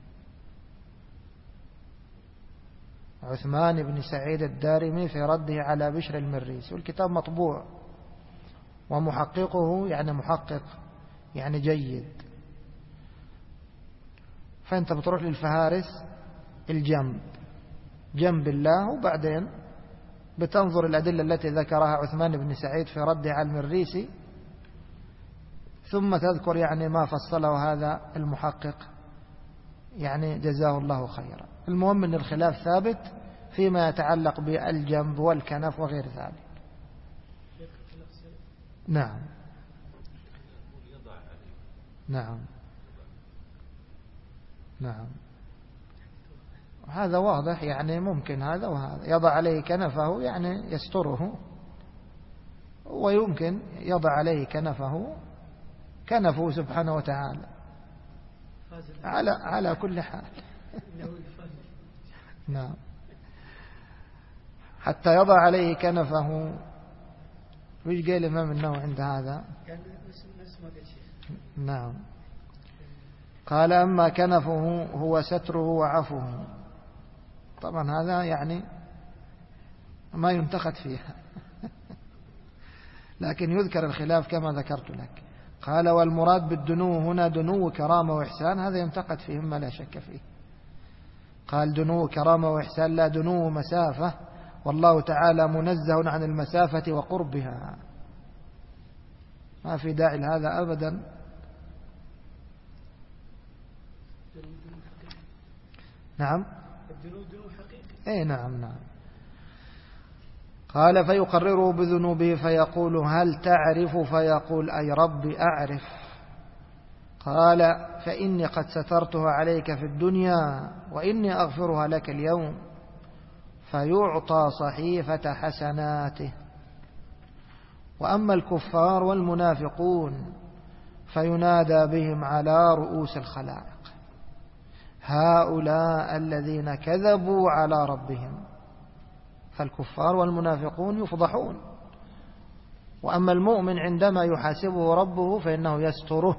عثمان بن سعيد الدارمي في رده على بشر المريسي، والكتاب مطبوع، ومحققه يعني محقق يعني جيد. فأنت بتروح للفهارس الجنب، جنب الله، وبعدين بتنظر الأدلة التي ذكرها عثمان بن سعيد في رده على المريسي، ثم تذكر يعني ما فصله هذا المحقق، يعني جزاه الله خيرا. المهم أن الخلاف ثابت فيما يتعلق بالجنب والكنف وغير ذلك. نعم. نعم. نعم. هذا واضح، يعني ممكن هذا وهذا. يضع عليه كنفه يعني يستره، ويمكن يضع عليه كنفه سبحانه وتعالى على كل حال. نعم. حتى يضع عليه كنفه. ويش قال الإمام النووي عند هذا؟ نعم. قال: أما كنفه هو ستره وعفوه. طبعا هذا يعني ما ينتقد فيها لكن يذكر الخلاف كما ذكرت لك. قال: والمراد بالدنو هنا دنو كرامة وإحسان، هذا ينتقد فيه ما لا شك فيه. قال: دنو كرامة وإحسان، لا دنو مسافة، والله تعالى منزه عن المسافة وقربها. ما في داعي لهذا أبدا. نعم. اي نعم. قال: فيقرره بذنوبه فيقول: هل تعرف؟ فيقول: أي رب أعرف. قال: فإني قد سترتها عليك في الدنيا وإني أغفرها لك اليوم. فيعطى صحيفة حسناته. وأما الكفار والمنافقون فينادى بهم على رؤوس الخلائق: هؤلاء الذين كذبوا على ربهم. فالكفار والمنافقون يفضحون. وأما المؤمن عندما يحاسبه ربه فإنه يستره.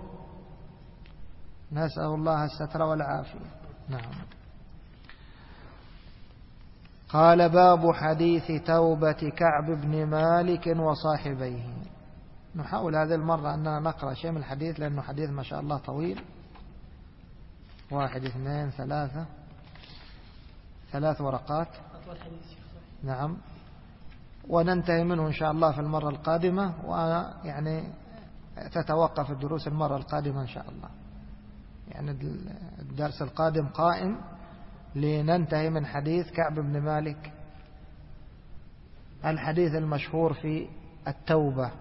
نسأل الله الستر والعافية. نعم. قال باب حديث توبة كعب بن مالك وصاحبيه. نحاول هذه المرة أننا نقرأ شيء من الحديث لأنه حديث ما شاء الله طويل، 1 2 3 3 ورقات، نعم، وننتهي منه إن شاء الله في المرة القادمة، ويعني تتوقف الدروس المرة القادمة إن شاء الله، يعني الدرس القادم قائم لننتهي من حديث كعب بن مالك، الحديث المشهور في التوبة.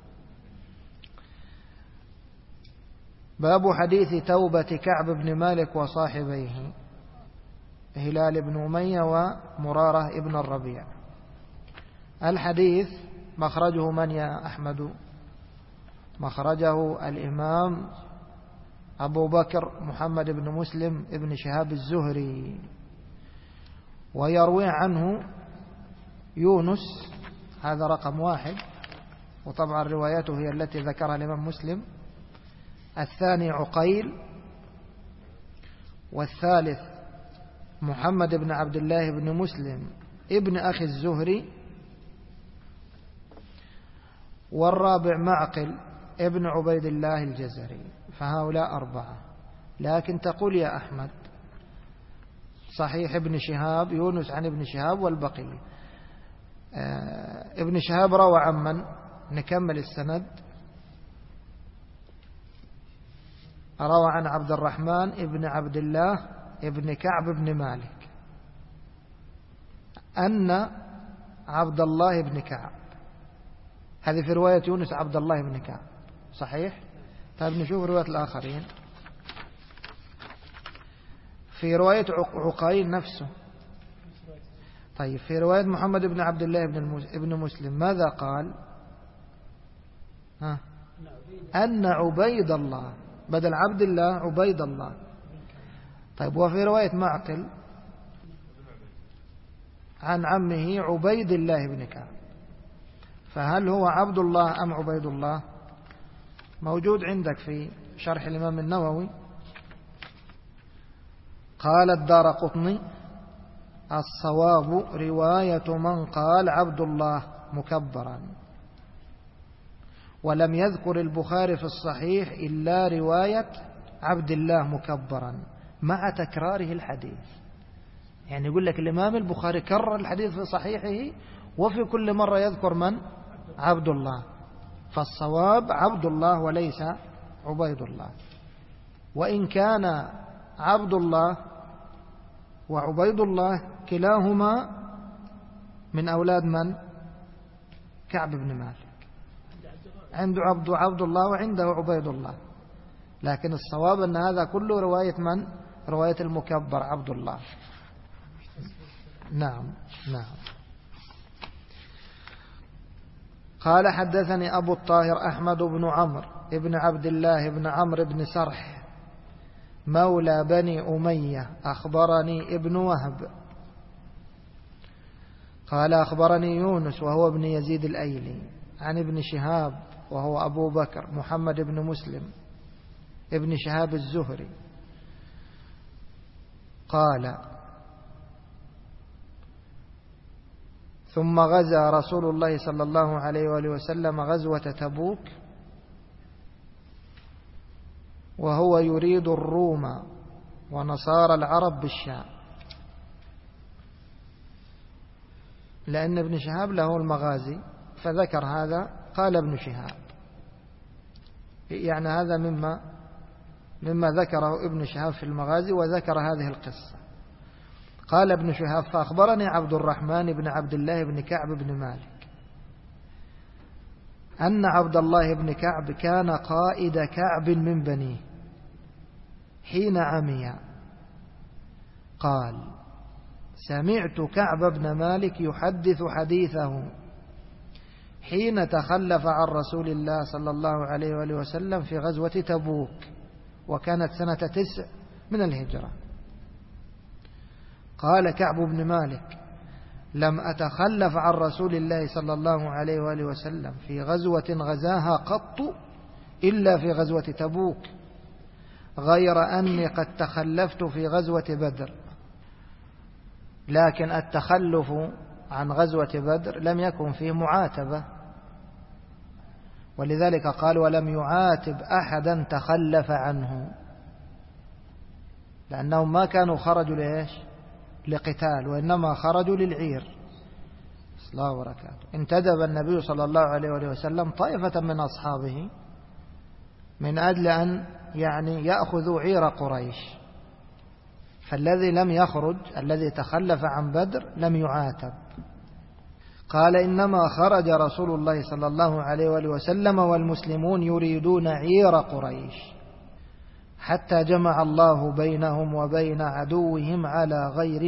باب حديث توبة كعب بن مالك وصاحبيه هلال بن أمية ومرارة ابن الربيع. الحديث مخرجه من يا أحمد؟ مخرجه الإمام أبو بكر محمد بن مسلم ابن شهاب الزهري، ويروي عنه يونس، هذا رقم 1، وطبعا روايته هي التي ذكرها الإمام مسلم. الثاني عقيل، والثالث محمد بن عبد الله بن مسلم ابن أخي الزهري، والرابع معقل ابن عبيد الله الجزري. فهؤلاء 4. لكن تقول يا أحمد صحيح ابن شهاب، يونس عن ابن شهاب والبقية. ابن شهاب روى عن من؟ نكمل السند. روى عن عبد الرحمن ابن عبد الله ابن كعب بن مالك أن عبد الله بن كعب، هذه في رواية يونس عبد الله بن كعب، صحيح؟ طيب نشوف رواية الآخرين. في رواية عقيل نفسه. طيب في رواية محمد بن عبد الله بن مسلم ماذا قال؟ أن عبيد الله، بدل عبد الله عبيد الله. طيب وفي رواية معقل عن عمه عبيد الله بن كعب، فهل هو عبد الله أم عبيد الله؟ موجود عندك في شرح الإمام النووي. قال الدارقطني الصواب رواية من قال عبد الله مكبرا، ولم يذكر البخاري في الصحيح إلا رواية عبد الله مكبرا مع تكراره الحديث. يعني يقول لك الإمام البخاري كرر الحديث في صحيحه وفي كل مرة يذكر من؟ عبد الله. فالصواب عبد الله وليس عبيد الله، وإن كان عبد الله وعبيد الله كلاهما من أولاد من؟ كعب بن مالك. عنده عبد الله وعنده عبيد الله، لكن الصواب أن هذا كله رواية من؟ رواية المكبر عبد الله. نعم نعم. قال حدثني أبو الطاهر أحمد بن عمرو ابن عبد الله بن عمرو بن سرح مولى بني أمية أخبرني ابن وهب قال أخبرني يونس وهو ابن يزيد الأيلي عن ابن شهاب وهو أبو بكر محمد بن مسلم ابن شهاب الزهري قال ثم غزا رسول الله صلى الله عليه وآله وسلم غزوة تبوك وهو يريد الروم ونصارى العرب بالشام، لأن ابن شهاب له المغازي فذكر هذا. قال ابن شهاب، يعني هذا مما ذكره ابن شهاب في المغازي وذكر هذه القصة. قال ابن شهاب فأخبرني عبد الرحمن بن عبد الله بن كعب بن مالك أن عبد الله بن كعب كان قائد كعب من بنيه حين عمي. قال سمعت كعب بن مالك يحدث حديثه حين تخلف عن رسول الله صلى الله عليه وآله وسلم في غزوة تبوك، وكانت سنة 9 من الهجرة. قال كعب بن مالك لم أتخلف عن رسول الله صلى الله عليه وآله وسلم في غزوة غزاها قط إلا في غزوة تبوك، غير أني قد تخلفت في غزوة بدر. لكن التخلف عن غزوة بدر لم يكن فيه معاتبة، ولذلك قال ولم يعاتب أحدا تخلف عنه، لأنهم ما كانوا خرجوا لإيش؟ لقتال، وإنما خرجوا للعير. الله وبركاته. انتدب النبي صلى الله عليه وسلم طائفة من أصحابه من أجل أن يأخذوا عير قريش، فالذي لم يخرج الذي تخلف عن بدر لم يعاتب. قال إنما خرج رسول الله صلى الله عليه وسلم والمسلمون يريدون عير قريش حتى جمع الله بينهم وبين عدوهم على غير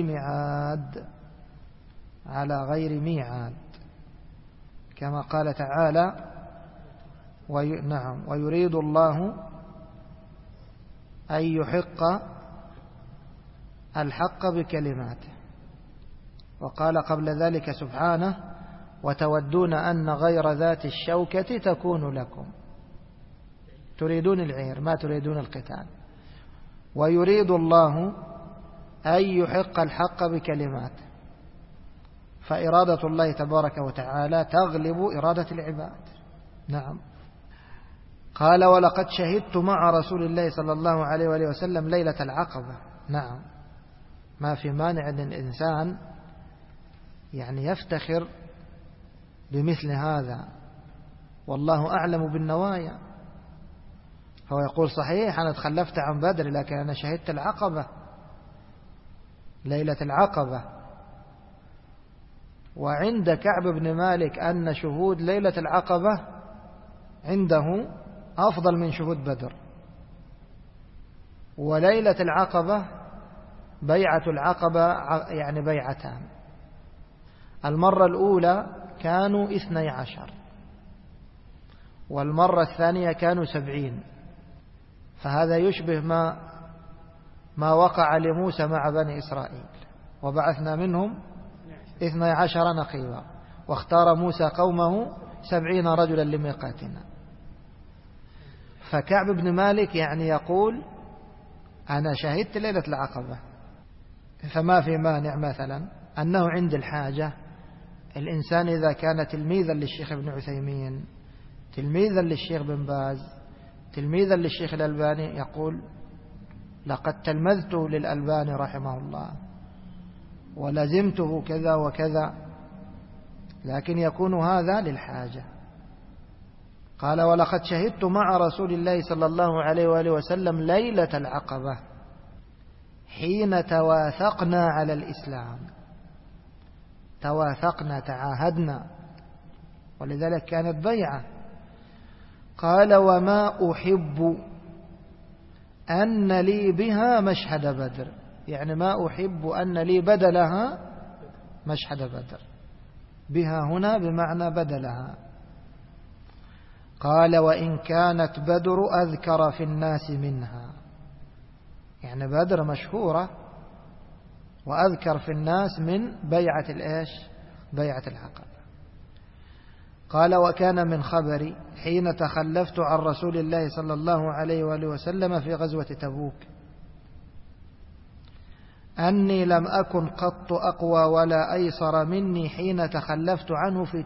ميعاد كما قال تعالى ويريد الله أن يحق الحق بكلماته. وقال قبل ذلك سبحانه وتودون أن غير ذات الشوكة تكون لكم، تريدون العير ما تريدون القتال. ويريد الله أن يحق الحق بكلماته، فإرادة الله تبارك وتعالى تغلب إرادة العباد. نعم. قال ولقد شهدت مع رسول الله صلى الله عليه وسلم ليلة العقبة. نعم، ما في مانع أن الإنسان يفتخر بمثل هذا، والله أعلم بالنوايا. هو يقول صحيح أنا تخلفت عن بدر لكن أنا شهدت العقبة، ليلة العقبة. وعند كعب بن مالك أن شهود ليلة العقبة عنده أفضل من شهود بدر. وليلة العقبة بيعة العقبة بيعتان، المرة الأولى كانوا 12 والمرة الثانية كانوا 70. فهذا يشبه ما وقع لموسى مع بني إسرائيل، وبعثنا منهم 12 نقيبا واختار موسى قومه 70 رجلا لميقاتنا. فكعب بن مالك يقول أنا شهدت ليلة العقبة. فما في مانع مثلا أنه عند الحاجة الإنسان إذا كان تلميذا للشيخ ابن عثيمين، تلميذا للشيخ بن باز، تلميذا للشيخ الألباني، يقول لقد تلمذت للألباني رحمه الله ولزمته كذا وكذا، لكن يكون هذا للحاجة. قال ولقد شهدت مع رسول الله صلى الله عليه وآله وسلم ليلة العقبة حين تواثقنا على الإسلام. تواثقنا، تعاهدنا، ولذلك كانت بيعة. قال وما أحب أن لي بها مشهد بدر، ما أحب أن لي بدلها مشهد بدر. بها هنا بمعنى بدلها. قال وإن كانت بدر أذكر في الناس منها، بدر مشهورة وأذكر في الناس من بيعة بيعة العقبة. قال وكان من خبري حين تخلفت عن رسول الله صلى الله عليه وآله وسلم في غزوة تبوك أني لم أكن قط أقوى ولا أيسر مني حين تخلفت عنه في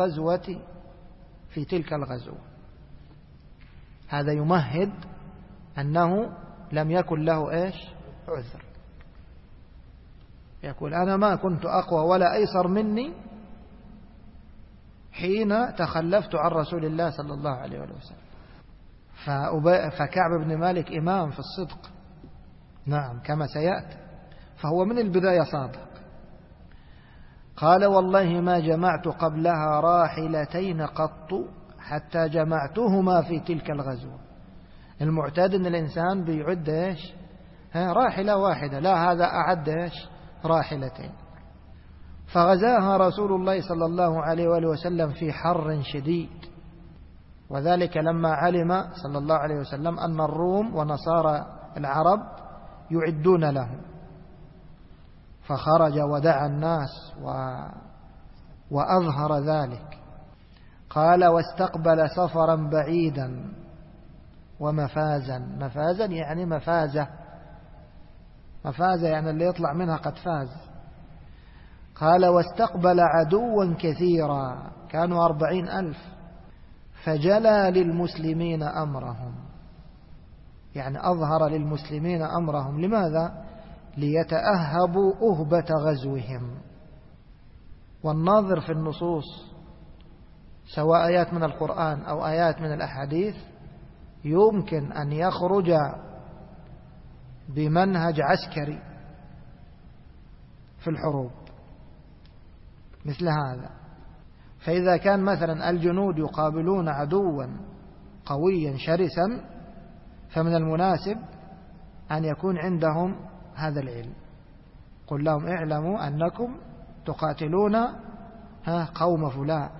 تلك الغزوة. هذا يمهد أنه لم يكن له عذر. يقول أنا ما كنت أقوى ولا أيسر مني حين تخلفت عن رسول الله صلى الله عليه وسلم. فكعب بن مالك إمام في الصدق، نعم كما سيأتي، فهو من البداية صادق. قال والله ما جمعت قبلها راحلتين قط حتى جمعتهما في تلك الغزوة. المعتاد أن الإنسان بيعد راحلة واحدة، لا هذا أعد راحلتين. فغزاها رسول الله صلى الله عليه وآله وسلم في حر شديد، وذلك لما علم صلى الله عليه وسلم أن الروم ونصارى العرب يعدون لهم، فخرج ودعا الناس وأظهر ذلك. قال واستقبل سفرا بعيدا ومفازا. مفازا مفازة اللي يطلع منها قد فاز، قال واستقبل عدوا كثيرا كانوا 40,000 فجلى للمسلمين أمرهم، يعني أظهر للمسلمين أمرهم. لماذا؟ ليتأهبوا أهبة غزوهم. والناظر في النصوص سواء آيات من القرآن أو آيات من الأحاديث يمكن أن يخرج بمنهج عسكري في الحروب مثل هذا. فإذا كان مثلا الجنود يقابلون عدوا قويا شرسا فمن المناسب أن يكون عندهم هذا العلم. قل لهم اعلموا أنكم تقاتلون قوم فلان،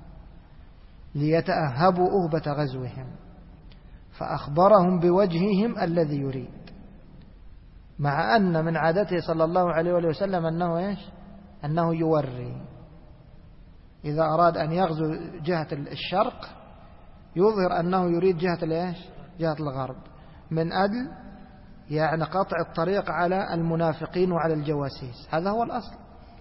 ليتأهبوا أهبة غزوهم. فأخبرهم بوجههم الذي يريد، مع أن من عادته صلى الله عليه وسلم أنه يوري. إذا أراد أن يغزو جهة الشرق يظهر أنه يريد جهة الغرب، من أجل يعني قطع الطريق على المنافقين وعلى الجواسيس. هذا هو الأصل.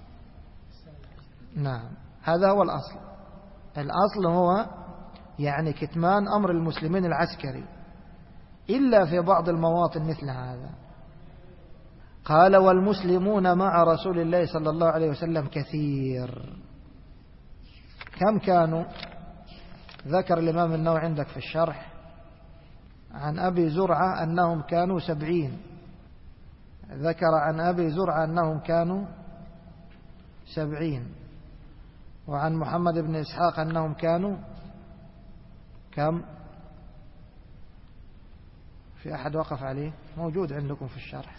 نعم، هذا هو الأصل. الأصل هو يعني كتمان أمر المسلمين العسكري، إلا في بعض المواطن مثل هذا. قال والمسلمون مع رسول الله صلى الله عليه وسلم كثير. كم كانوا؟ ذكر الإمام النووي عندك في الشرح عن أبي زرعة أنهم كانوا 70. ذكر عن أبي زرعة أنهم كانوا 70، وعن محمد بن إسحاق أنهم كانوا كم؟ في أحد وقف عليه؟ موجود عندكم في الشرح.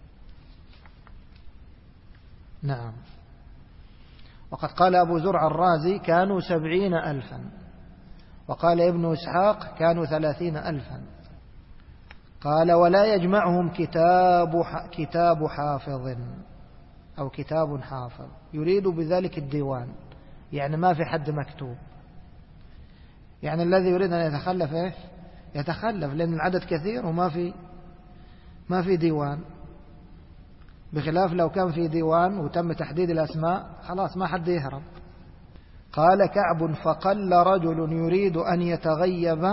نعم. وقد قال أبو زرع الرازي كانوا 70,000، وقال ابن إسحاق كانوا 30,000. قال ولا يجمعهم كتاب حافظ أو كتاب حافظ، يريد بذلك الديوان، يعني ما في حد مكتوب. يعني الذي يريد أن يتخلف يتخلف، لأن العدد كثير وما في ديوان. بخلاف لو كان في ديوان وتم تحديد الأسماء خلاص ما حد يهرب. قال كعب فقل رجل يريد أن يتغيب.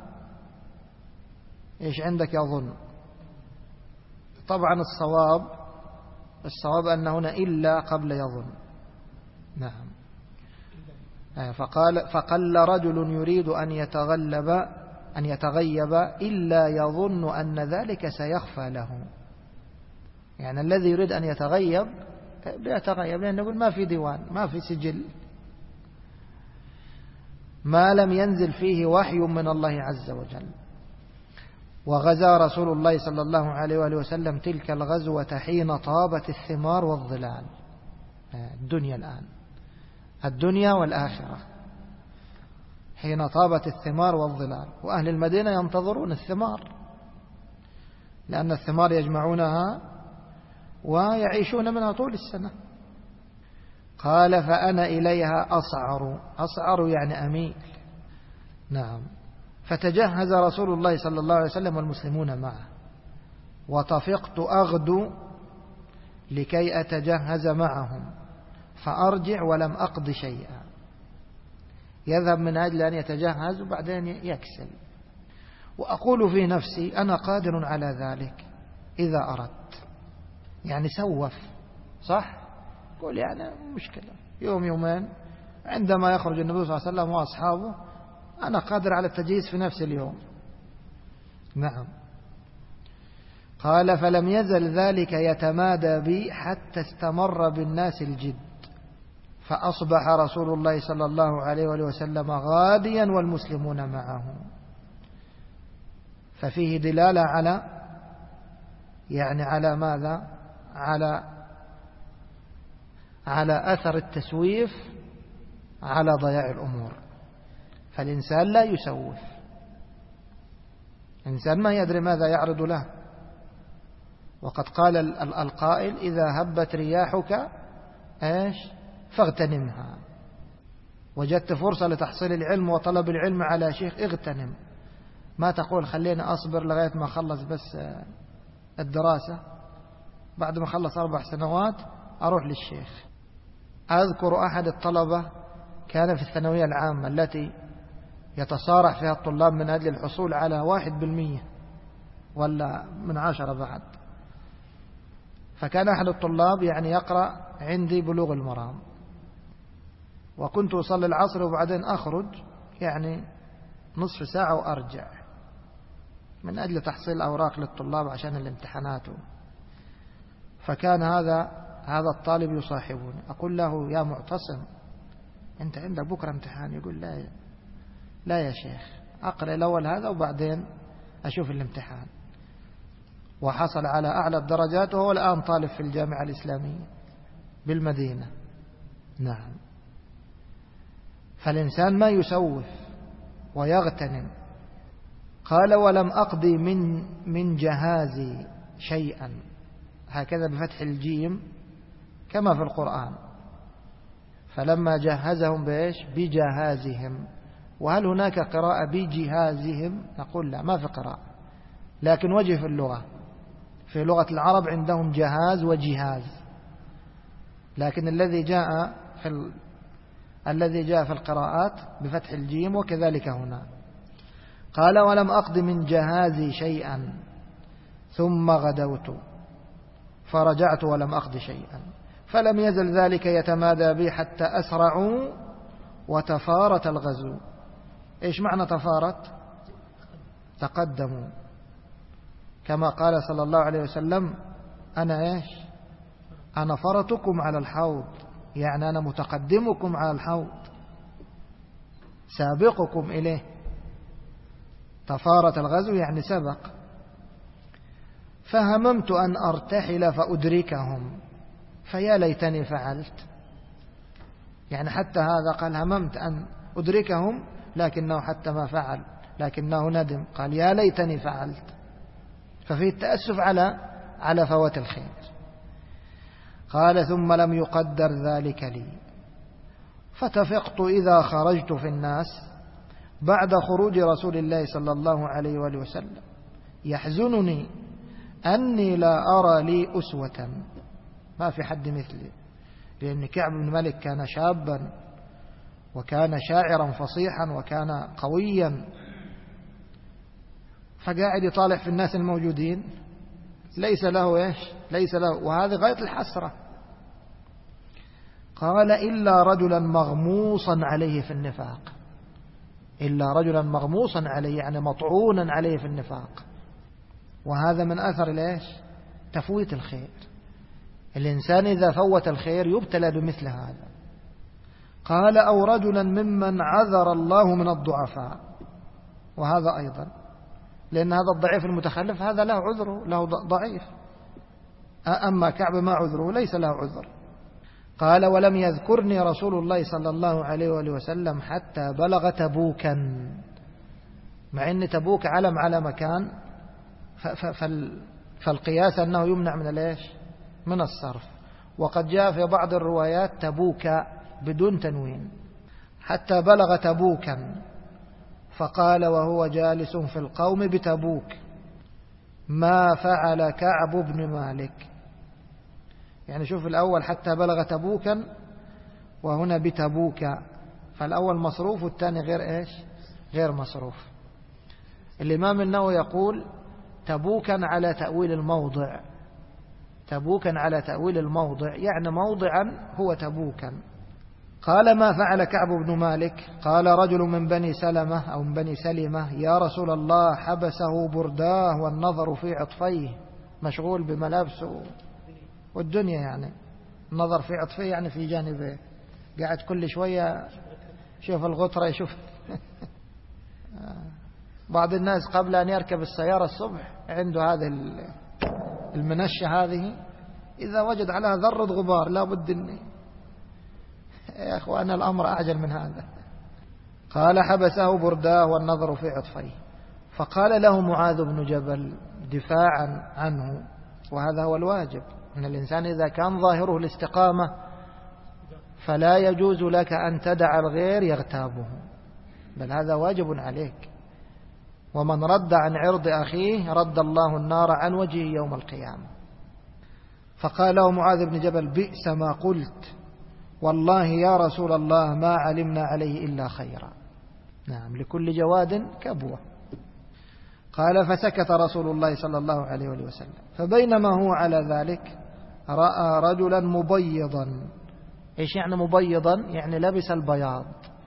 إيش عندك يظن؟ طبعا الصواب أن هنا إلا قبل يظن. نعم. فقل رجل يريد أن يتغيب إلا يظن أن ذلك سيخفى له. يعني الذي يريد أن يتغيب بيتغيب، لأنه يقول ما في ديوان، ما في سجل، ما لم ينزل فيه وحي من الله عز وجل. وغزا رسول الله صلى الله عليه وآله وسلم تلك الغزوة حين طابت الثمار والظلال. الدنيا الآن، الدنيا والآخرة، حين طابت الثمار والظلال. وأهل المدينة ينتظرون الثمار، لأن الثمار يجمعونها ويعيشون منها طول السنة. قال فأنا إليها أصعر يعني أميل. نعم. فتجهز رسول الله صلى الله عليه وسلم والمسلمون معه، وطفقت أغدو لكي أتجهز معهم، فأرجع ولم أقض شيئا. يذهب من أجل أن يتجهز وبعدين يكسل. وأقول في نفسي أنا قادر على ذلك إذا أردت. يعني سوف، صح؟ قول يعني مشكلة يوم يومين عندما يخرج النبي صلى الله عليه وسلم وأصحابه أنا قادر على التجهيز في نفس اليوم. نعم. قال فلم يزل ذلك يتمادى بي حتى استمر بالناس الجد، فأصبح رسول الله صلى الله عليه وسلم غاديا والمسلمون معه. ففيه دلالة على ماذا؟ على أثر التسويف على ضياع الأمور. فالإنسان لا يسوف، الإنسان ما يدري ماذا يعرض له. وقد قال القائل إذا هبت رياحك فاغتنمها. وجدت فرصة لتحصيل العلم وطلب العلم على شيخ، اغتنم. ما تقول خليني أصبر لغاية ما أخلص بس الدراسة، بعد ما أخلص 4 سنوات أروح للشيخ. أذكر أحد الطلبة كان في الثانوية العامة التي يتصارع فيها الطلاب من أجل الحصول على 1% ولا من 10 بعد. فكان أحد الطلاب يعني يقرأ عندي بلوغ المرام، وكنت أصلي العصر وبعدين أخرج يعني نصف ساعة وأرجع من أجل تحصيل أوراق للطلاب عشان الامتحانات. فكان هذا الطالب يصاحبني، أقول له يا معتصم أنت عندك بكرة امتحان؟ يقول لا يا شيخ، أقرأ الأول هذا وبعدين أشوف الامتحان. وحصل على أعلى الدرجات وهو الآن طالب في الجامعة الإسلامية بالمدينة. نعم. فالإنسان ما يسوف ويغتنم. قال ولم أقضي من جهازي شيئا، هكذا بفتح الجيم كما في القرآن. فلما جهزهم بإيش؟ بجهازهم. وهل هناك قراءة بجهازهم؟ نقول لا، ما في قراءة، لكن وجه في اللغة، في لغة العرب عندهم جهاز وجهاز، لكن الذي جاء في القراءات بفتح الجيم، وكذلك هنا. قال ولم أقض من جهازي شيئا ثم غدوت فرجعت ولم أقض شيئا، فلم يزل ذلك يتمادى بي حتى أسرعوا وتفارت الغزو. إيش معنى تفارت؟ تقدموا، كما قال صلى الله عليه وسلم أنا فرطكم على الحوض، يعني أنا متقدمكم على الحوض، سابقكم إليه. تفارت الغزو يعني سبق. فهممت أن أرتحل فأدركهم فيا ليتني فعلت، يعني حتى هذا قال هممت أن أدركهم لكنه حتى ما فعل، لكنه ندم، قال يا ليتني فعلت. ففيه التأسف على فوات الخير. قال ثم لم يقدر ذلك لي، فتفقت إذا خرجت في الناس بعد خروج رسول الله صلى الله عليه وآله وسلم يحزنني أني لا أرى لي أسوة، ما في حد مثلي، لأن كعب بن مالك كان شابا وكان شاعرا فصيحا وكان قويا، فقاعد يطالع في الناس الموجودين ليس له، وهذا غاية الحسرة. قال إلا رجلا مغموصا عليه في النفاق، إلا رجلا مغموصا عليه يعني مطعونا عليه في النفاق. وهذا من أثر تفويت الخير. الإنسان إذا فوت الخير يبتلى بمثل هذا. قال أو رجلا ممن عذر الله من الضعفاء، وهذا أيضا، لأن هذا الضعيف المتخلف هذا له عذره، له ضعيف، أما كعب ما عذره، ليس له عذر. قال ولم يذكرني رسول الله صلى الله عليه وآله وسلم حتى بلغ تبوكا، مع أن تبوك علم على مكان، فالقياس أنه يمنع من الصرف. وقد جاء في بعض الروايات تبوك بدون تنوين. حتى بلغ تبوكا، فقال وهو جالس في القوم بتبوك ما فعل كعب بن مالك. يعني شوف الأول حتى بلغ تبوكا، وهنا بتبوك، فالأول مصروف والثاني غير مصروف. الإمام النووي يقول تبوكا على تأويل الموضع، تبوكا على تأويل الموضع، يعني موضعا هو تبوكا. قال ما فعل كعب بن مالك؟ قال رجل من بني سلمة أو من بني سلمة يا رسول الله حبسه برداه والنظر في عطفيه، مشغول بملابسه والدنيا، يعني النظر في عطفيه يعني في جانبه، قاعد كل شوية شوف الغطرة يشوف. بعض الناس قبل أن يركب السيارة الصبح عنده هذه المنشة هذه، إذا وجد عليها ذرة غبار لا بد أن يا أخوان الأمر أعجل من هذا. قال حبسه برداه والنظر في عطفيه. فقال له معاذ بن جبل دفاعا عنه، وهذا هو الواجب، أن الإنسان إذا كان ظاهره الاستقامة فلا يجوز لك أن تدع الغير يغتابه، بل هذا واجب عليك. ومن رد عن عرض أخيه رد الله النار عن وجهه يوم القيامة. فقال له معاذ بن جبل بئس ما قلت والله يا رسول الله ما علمنا عليه إلا خيرا. نعم، لكل جواد كبوة. قال فسكت رسول الله صلى الله عليه وسلم. فبينما هو على ذلك رأى رجلا مبيضا. إيش يعني مبيضا؟ يعني لبس البياض.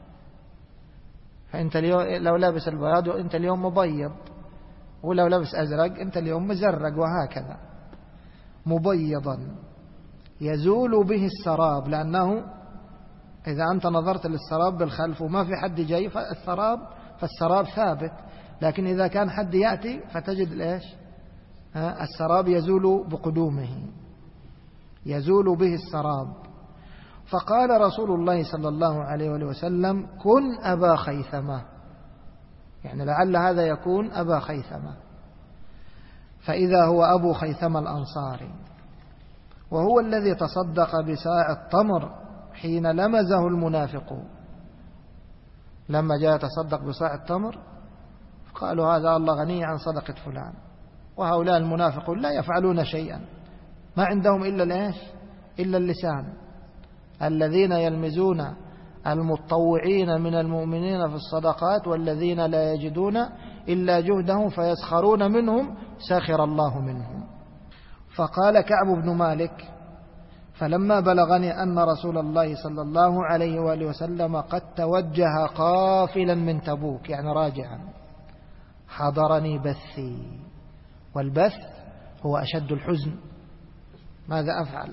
فأنت لو لابس البياض وأنت اليوم مبيض، ولو لبس أزرق أنت اليوم مزرق، وهكذا. مبيضا يزول به السراب، لأنه إذا أنت نظرت للسراب بالخلف وما في حد جاي فالسراب ثابت، لكن إذا كان حد يأتي فتجد إيش؟ السراب يزول بقدومه، يزول به السراب. فقال رسول الله صلى الله عليه وسلم كن أبا خيثمة، يعني لعل هذا يكون أبا خيثمة. فإذا هو أبو خيثمة الأنصاري، وهو الذي تصدق بساع التمر حين لمزه المنافقون. لما جاء تصدق بساع التمر قالوا هذا الله غني عن صدقة فلان، وهؤلاء المنافقون لا يفعلون شيئا، ما عندهم إلا اللسان، الذين يلمزون المتطوعين من المؤمنين في الصدقات والذين لا يجدون إلا جهدهم فيسخرون منهم سخر الله منهم. فقال كعب بن مالك فلما بلغني أن رسول الله صلى الله عليه وآله وسلم قد توجه قافلا من تبوك، يعني راجعا، حضرني بثي. والبث هو أشد الحزن. ماذا أفعل؟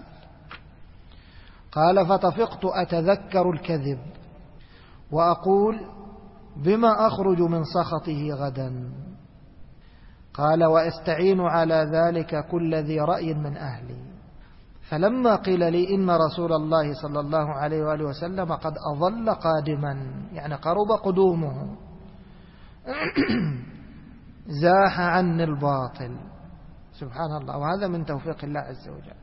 قال فتفقت أتذكر الكذب وأقول بما أخرج من سخطه غدا. قال وأستعين على ذلك كل ذي رأي من أهلي. فلما قيل لي إن رسول الله صلى الله عليه وآله وسلم قد أظل قادما، يعني قرب قدومه، زاح عني الباطل. سبحان الله، وهذا من توفيق الله عز وجل.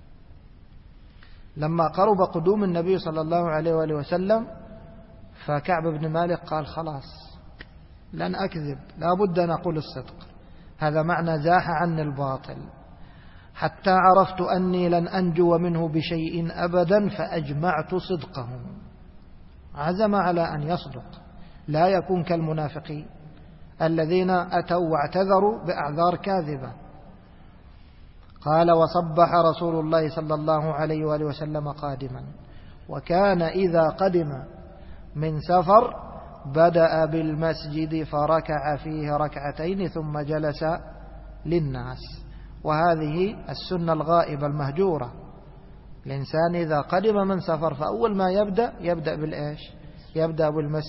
لما قرب قدوم النبي صلى الله عليه وآله وسلم فكعب بن مالك قال خلاص لن أكذب، لا بد أن أقول الصدق. هذا معنى زاح عني الباطل، حتى عرفت أني لن أنجو منه بشيء أبدا فأجمعت صدقه. عزم على أن يصدق، لا يكون كالمنافقين الذين أتوا واعتذروا بأعذار كاذبة. قال وصبح رسول الله صلى الله عليه وآله وسلم قادما، وكان إذا قدم من سفر بدأ بالمسجد فركع فيه ركعتين ثم جلس للناس. وهذه السنة الغائبة المهجورة. الإنسان إذا قدم من سفر فأول ما يبدأ بالإيش؟ يبدأ بالمسجد.